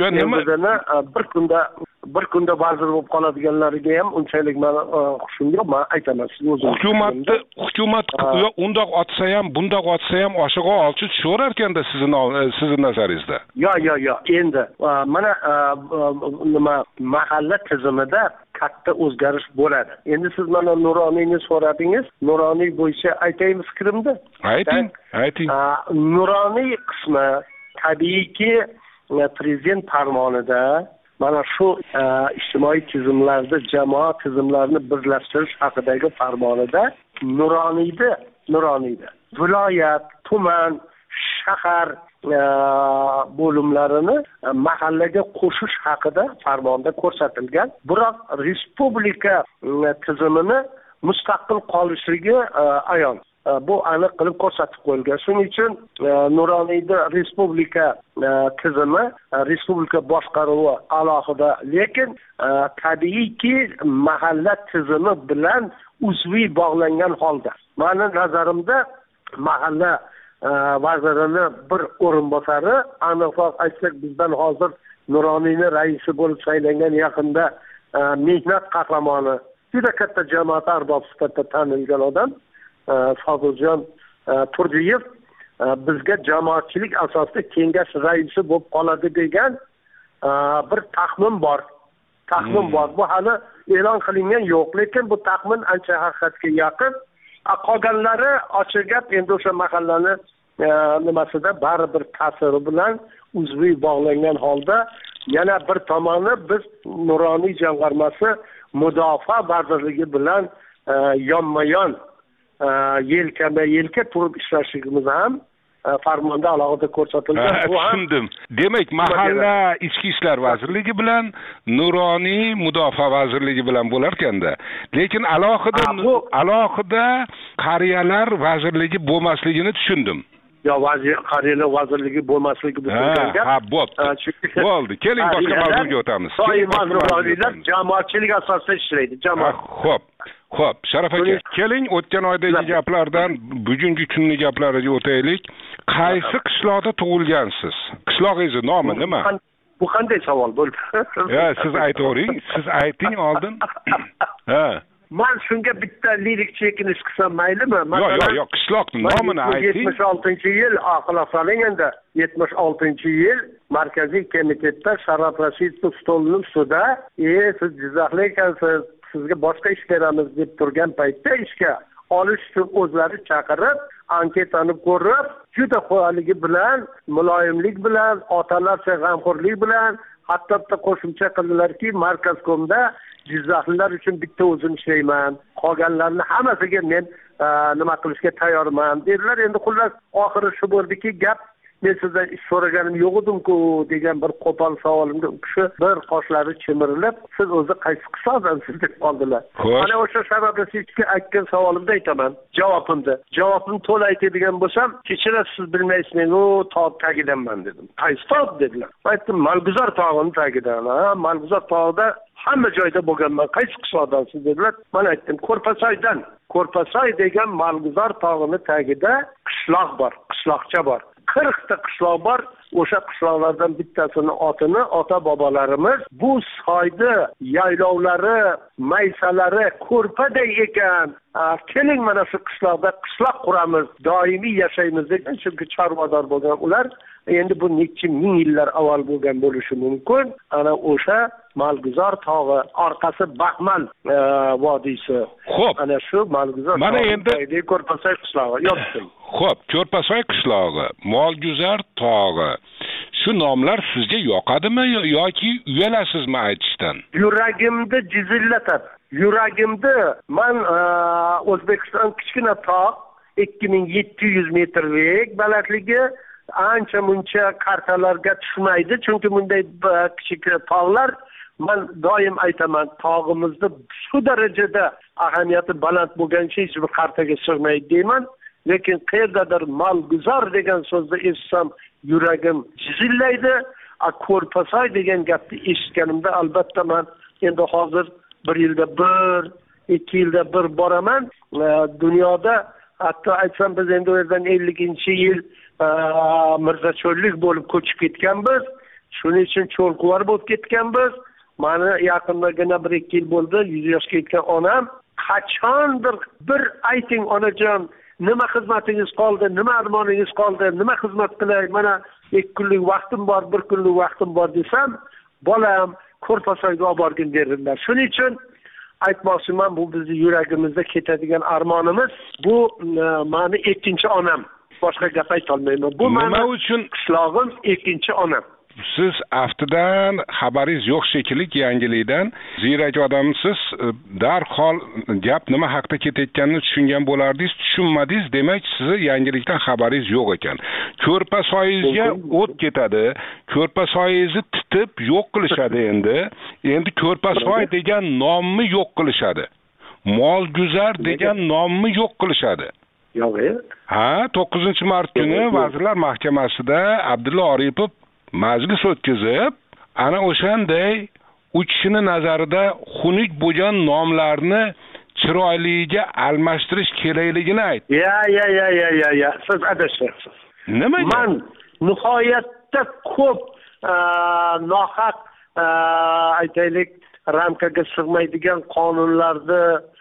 bir kunda vazir bo'lib qoladiganlariga ham unchalik meni xushim yo'q, men aytaman siz o'zingiz. Hukumat undoq otsa ham, bundoq otsa ham oshig'i olchi tushaverar ekanda sizning nazaringizda. Yo. Endi mana nima mahalla tizimida katta o'zgarish bo'ladi. Endi siz mana Nuroniyni so'radingiz. Nuroniy bo'yicha aytaymi fikrimni? Ayting. Nuroniy qismi tabiiyki prezident farmonida mana shu ijtimoiy tizimlarda jamoat tizimlarini birlashtirish haqidagi farmonida Nuroniyda viloyat, tuman, shahar bo'limlarini mahallaga qo'shish haqida farmonda ko'rsatilgan. Biroq respublika tizimini mustaqil qolishligi ayon. Bu aniq qilib ko'rsatib qo'yilgan. Shuning uchun Nuroniyda respublika tizimi, respublika boshqaruvi alohida, lekin tabiiyki mahalla tizimi bilan uzviy bog'langan holda. Meni nazarimda mahalla vazirini bir o'rinbosari, aniqroq aytsak bizdan hozir Nuroniyni raisi bo'lib saylangan yaqinda mehnat qahramoni, juda katta jamoat arbobi sifatida tanilgan odam Sobirjon Turdiyev bizga jamoatchilik asosida kengash raisi bo'lib qoladi degan bir taxmin bor. Bu hali e'lon qilingan yo'q, lekin bu taxmin ancha haqiqatga yaqin. Qolganlari ochiq gap, endi o'sha mahallani nimasida baribir ta'siri bilan uzviy bog'langan holda. Yana bir tomoni biz Nuroniy jamg'armasi mudofaa vazirligi bilan yonma-yon yelkama-yelka turib ishlashimiz ham farmonda alohida ko'rsatilgan. Tushundim. Demak, mahalla ichki ishlar vazirligi bilan nuroniy mudofaa vazirligi bilan bo'lar ekanda. Lekin alohida qariyalar vazirligi bo'lmasligini tushundim. Yo, qariyalar vazirligi bo'lmasligi tushungan. Ha, bo'ldi. Keling boshqa mavzuga o'tamiz. Doimo jamoatchilik asosida ishlaydi. Xo'p, Sharaf aka, keling o'tgan oydagi gaplardan bugungi kunning gaplariga o'taylik. Qaysi qishloqda tug'ilgansiz? Qishlog'ingiz nomi nima? Bu qanday savol bo'ldi? Siz aytavering, siz ayting oldin. Men shunga bitta lirik chekinish qilsam maylimi? Yo'q, qishloqning nomini ayting. 76-yil aql solinganda 76-yil Markaziy komitetda Sharof Rashidov stolning ustida, siz Jizzaxlik ekansiz, sizga boshqa ish beramiz deb turgan paytda ishga olish uchun o'zlari chaqirib, anketani ko'rib, juda qo'yaligi bilan, muloyimlik bilan, otalarcha g'amxo'rlik bilan, hatto qo'shimcha qildilarki, Markazkomda Jizzaxlilar uchun bitta o'zim ishlayman, qolganlarni hammasiga men nima qilishga tayyorman dedilar. Endi xullas oxiri shu bo'ldiki, gap men sizdan ish so'raganim yo'q edim-ku degan bir qo'pol savolimga u kishi bir qoshlari chimirilib, siz o'zi qaysi qishloqdansiz deb qoldilar. Mana o'sha sababli sizga aytgan savolimda aytaman, javobimni to'la aytadigan bo'lsam, kechirasiz, siz bilmaysiz, men tog' tagidanman dedim. Qaysi tog' dedilar. Aytdim, Malguzor tog'ining tagidan. Malguzor tog'ida hamma joyda bo'lganman. Qaysi qishloqdansiz dedilar. Men aytdim, Ko'rpasoydan. Ko'rpasoy degan Malguzor tog'ining tagida qishloq bor, qishloqcha bor. 40 ta qishloq bor. O'sha qishloqlardan bittasini otini ota-bobolarimiz bu soyda yaylovlari, maysalari ko'rpaday ekan. Keling mana shu qishloqda qishloq quramiz, doimiy yashaymiz degan, chunki chorvador bo'lgan ular. Endi bu necha ming yillar avval bo'lgan bo'lishi mumkin. Ana o'sha Malguzor tog'i, orqasi Baxmal vodiysi. Xo'p. Ana shu Malguzor mana endi Ko'rpasoy qishlog'i yotdi. Xo'p, Ko'rpasoy qishlog'i, Malguzor tog'i. Shu nomlar sizga yoqadimi yoki uyalasizmi aytishdan? Yuragimni jizillatadi. Yuragimni men O'zbekiston kichkina tog' 2700 metrlik balandligi ancha muncha kartalarga tushmaydi, chunki bunday kichik tog'lar, men doim aytaman, tog'imizni shu darajada ahamiyati baland bo'lgancha hech bir kartaga sig'maydi deyman. Lekin qayerdadir Malguzor degan so'zni eshitsam yuragim jizillaydi. Ko'rpasoy degan gapni eshitganimda albatta men endi hozir 1 yilda 1, 2 yilda 1 boraman. Dunyoda hatto aytsam biz endi u yerdan 50-yil mirzacho'llik bo'lib ko'chib ketganmiz. Shuning uchun cho'lquvar bo'lib ketganmiz. Meni yaqindagina 1-2 yil bo'ldi, 100 yoshga yetgan onam qachondir bir ayting onajon, nima xizmatingiz qoldi, nima armoningiz qoldi, nima xizmat qilay, mana 2 kunlik vaqtim bor, 1 kunlik vaqtim bor desam, bolam Ko'rpasoyga olib borgin derdilar. Shuning uchun aytmoqchiman, bu bizning yuragimizda ketadigan armonimiz, bu meni ikkinchi onam. Boshqa gap ayta olmayman. Bu nima uchun qishlog'im ikkinchi onam. Siz aftidan xabaringiz yo'q shekilli yangilikdan, ziyrak odamsiz, darhol gap nima haqida ketayotganini tushungan bo'lardingiz, tushunmadingiz, demak sizni yangilikdan xabaringiz yo'q ekan. Ko'rpasoyingizga o't ketadi, Ko'rpasoyingizni titib yo'q qilishadi endi. Endi Ko'rpasoy degan nomni yo'q qilishadi. Malguzor degan nomni yo'q qilishadi. Yo'q. 9-mart kuni Vazirlar Mahkamasida Abdulla Oripov majlis o'tkazib, ana o'shanday u kishini nazarida xunuk bo'lgan nomlarni chiroyliga almashtirish kerakligini aytdi. Ya, siz adashyapsiz. Nima? Men nihoyatda ko'p nohaq aytaylik ramkaga sig'maydigan qonunlarni,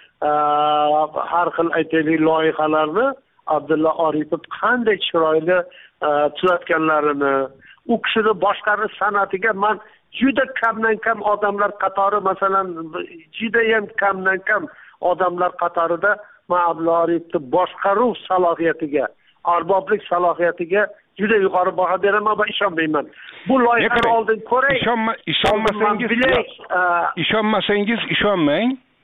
har xil aytaylik loyihalarni Abdulla Oripov qanday chiroyli tuzatganlarini, u kishini boshqarish san'atiga men juda kamdan kam odamlar qatori, masalan, juda ham kamdan kam odamlar qatorida men Abdulla Oripovni boshqaruv salohiyatiga, arboblik salohiyatiga juda yuqori baho beraman va ishonmayman. Bu loyihani oldin ko'ray. Ishonmasangiz ishonmang.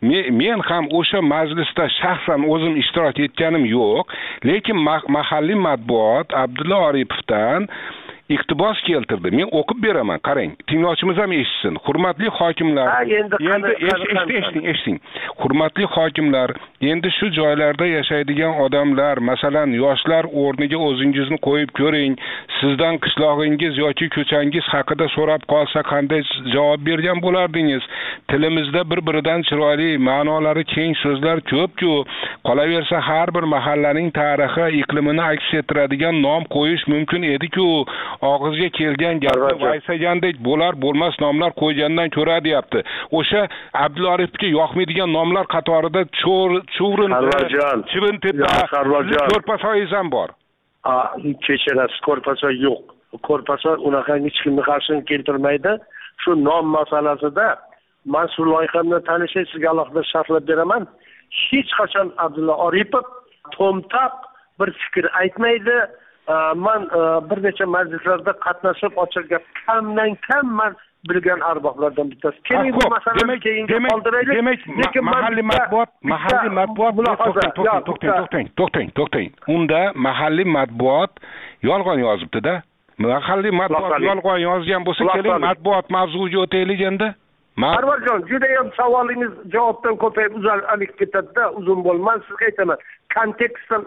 men ham o'sha majlisda shaxsan o'zim ishtirok etganim yo'q, lekin mahalliy matbuot Abdulla Oripovdan iqtibos keltirdi. Men o'qib beraman, qarang. Tinglovchimiz ham eshitsin. Hurmatli hokimlar, endi eshiting. Hurmatli hokimlar, endi shu joylarda yashaydigan odamlar, masalan, yoshlar o'rniga o'zingizni qo'yib ko'ring. Sizdan qishlog'ingiz yoki ko'changiz haqida so'rab qolsa qanday javob bergan bo'lardingiz? Tilimizda bir-biridan chiroyli, ma'nolari keng so'zlar ko'p-ku. Qolaversa har bir mahallaning tarixi, iqlimini aks ettiradigan nom qo'yish mumkin edi-ku. Og'izga kelgan gapni vaysagandek bo'lmas nomlar qo'ygandan ko'ra deyapti. O'sha Abdulla Oripovga yoqmaydigan nomlar qatorida Chuvrindi, Chivintepa, Ko'rpasoyingiz ham bor. Kechirasiz, Ko'rpasoy yo'q. Ko'rpasoy unaqa hech kimni qarshilik keltirmaydi. Shu nom masalasida men shu loyihamni tanishing, sizga alohida sharhlab beraman. Hech qachon Abdulla Oripov to'mtaq bir fikr aytmaydi. Men bir necha majlislarda qatnashib ochilgan kamdan kam men bilgan arboblardan bittasi. Keling bu masalani keyinga qoldiraylik. Lekin mahalliy matbuot to'xtang. Unda mahalliy matbuot yolg'on yozibdi-da. Mahalliy matbuot yolg'on yozgan bo'lsa, keling matbuot mavzuga o'taylik endi. Parvarjon, juda ham savolingiz javobdan ko'payib ketadi-da, uzun bo'lmas. Sizga aytaman, kontekstdan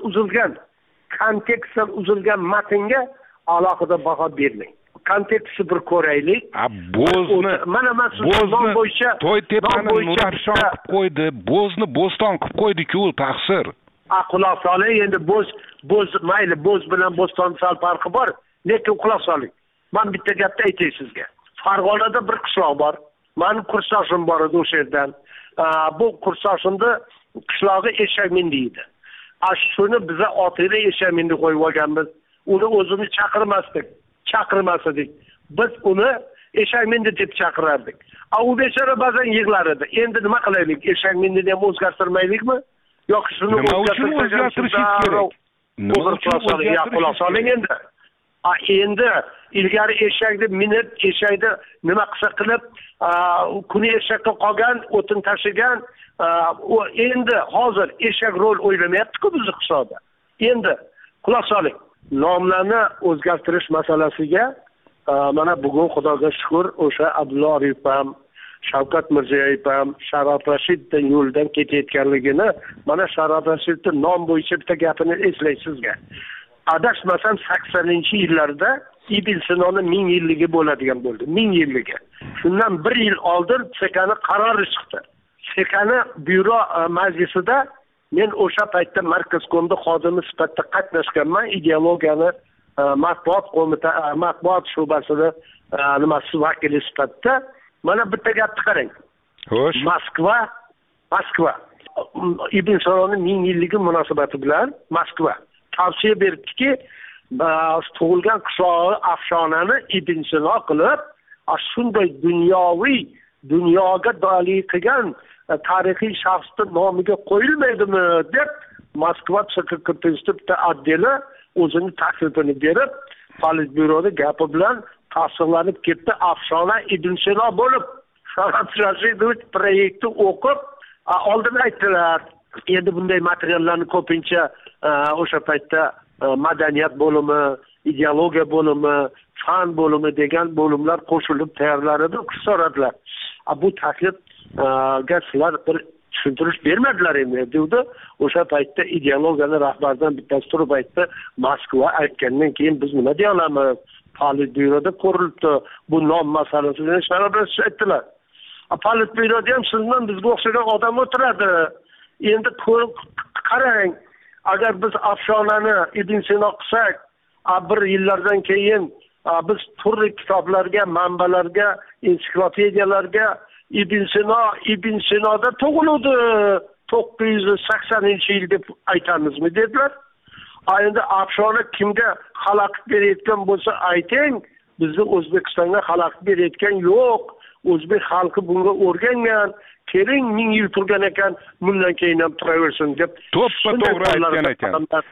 matnga alohida baho bermang. Kontekstni bir ko'raylik. Mana nom bo'yicha to'y tepani Nurafshon qilib qo'ydi, bo'zni bo'ston qilib qo'ydi-ku, taqsir. Quloq soling, endi bo'z mayli, bo'z bilan bo'ston sal farqi bor, lekin quloq soling. Men bitta gapni aytay sizga. Farg'onada bir qishloq bor. Men kursdoshim bor edi o'sha yerdan. Bu kursdoshimni qishlog'i Eshakmindi edi. Shuni biza otira Eshakmindi qo'yib olganmiz. Uni o'zini chaqirmas edik. Biz uni Eshakmindi deb chaqirardik. U bechora ba'zan yig'lar edi. Endi nima qilaylik? Eshakmindini ham o'zgartirmaylikmi? Yoki shuni o'zgartirish kerak. Quloq soling endi. Endi ilgari eshakni minib, eshakni nima qilsa qilib, kuni eshakka qolgan, o'tin tashigan, endi hozir eshak rol o'ylamayapti-ku bizni hisobda. Endi quloq soling. Nomlarni o'zgartirish masalasiga mana bugun Xudoga shukr, o'sha Abdulla Oripov ham, Shavkat Mirziyoyev ham Sharof Rashidning yo'ldan ketayotganligini, mana Sharof Rashidning nom bo'yicha bitta gapini eslaysizga. Adashmasam 80-yillarda Ibn Sinoning 1000 yilligi bo'ladigan bo'ldi. 1000 yilligi. Shundan 1 yil oldin SEKAning qarori chiqdi. SEKAning byuro majlisida men o'sha paytda Markazkomda xodimi sifatida qatnashganman. Ideologiyani matbuot shubasida nimasi vakili sifatida. Mana bitta gapni qarang. Xo'sh. Moskva Ibn Sinoning 1000 yilligi munosabati bilan Moskva tavsiya berdiki, tug'ilgan qishlog'i afshonani Ibn Sino qilib, shunday dunyoga dalil qilgan tarixiy shaxsning nomiga qo'yilmaydimi deb Moskva CKK bitta addeli o'zini taklifini berib, Politbyuroda gapi bilan tasdiqlanib ketdi. Afshona Ibn Sino bo'lib, Sharof Rashidovich proyektni o'qib, oldin aytdilar. Endi bunday materiallarni ko'pincha o'sha paytda madaniyat bo'limi, ideologiya bo'limi, fan bo'limi degan bo'limlar qo'shilib tayyorlar edi, so'radilar. Bu taklifga sizlar bir tushuntirish bermadilar endi dedi. O'sha paytda ideologiyani rahbaridan bittasi turib aytdi, Moskva aytgandan keyin biz nima deya olamiz? Politbyuroda ko'rilibdi. Bu nom masalasini Sharof aytdilar. Politbyuroda ham sizdan bizga o'xshagan odam o'tiradi. Endi qarang, agar biz afshonani Ibn Sino qilsak, bir yillardan keyin biz turli kitoblarga, manbalarga, ensiklopediyalarga Ibn Sinoda tug'ildi 980-yil deb aytamizmi dedilar. Endi afshona kimga xalaqit berayotgan bo'lsa ayting, bizni O'zbekistonga xalaqit berayotgan yo'q. O'zbek xalqi bunga o'rgangan. Keling 1000 yil turgan ekan, bundan keyin ham turaversin deb to'g'ri aytgan ekan.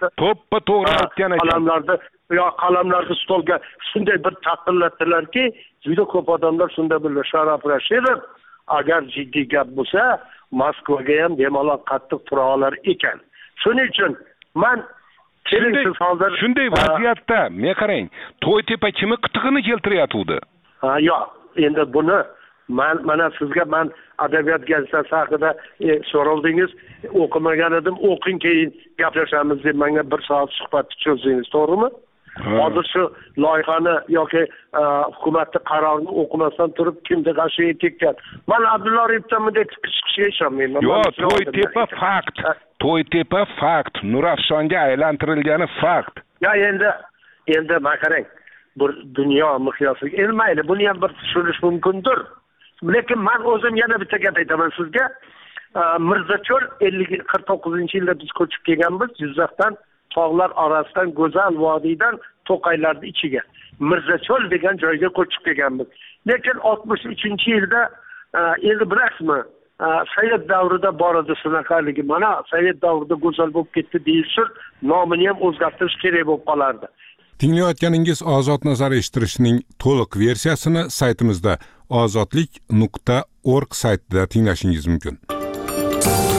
Qalamlarni stolga shunday bir taqillatdilarki, juda ko'p odamlar shunda bildi. Sharof Rashidov agar jiddiy gap bo'lsa, Moskvaga ham bemalol qattiq tura olar ekan. Shuning uchun men shunday vaziyatda men qarang, To'ytepa kimi qitig'ini keltiryapti. Yo'q, endi buni mana sizga men adabiyot gazetasi haqida so'raldingiz, o'qimagan edim, o'qing keyin gaplashamiz deb menga 1 soat suhbatni cho'zdingiz, to'g'rimi? Hozir shu loyihani yoki hukumatning qarorini o'qimasdan turib kimda g'ashiga tekkan. Men Abdulla Oripovdan bunday chiqishiga ishonmayman. Yo'q, To'ytepa fakt. Nurafshonga aylantirilgani fakt. Ya endi men qarang, bir dunyo miqyosiga mayli, buni ham bir tushunish mumkindir. Lekin men o'zim yana bitta gap aytaman sizga. Mirzacho'l 49-yilda biz ko'chib kelganmiz Jizzaxdan, tog'lar orasidan, go'zal vodiydan To'qaylarning ichiga. Mirzacho'l degan joyga ko'chib kelganmiz. Lekin 63-yilda endi bilasizmi, Sovet davrida bor edi shunaqaligi. Mana Sovet davrida go'zal bo'lib ketdi deyilsa, nomini ham o'zgartirish kerak bo'lib qolardi. Tinglayotganingiz Ozod nazar eshittirishning to'liq versiyasini saytimizda ozodlik.org saytida tinglashingiz mumkin.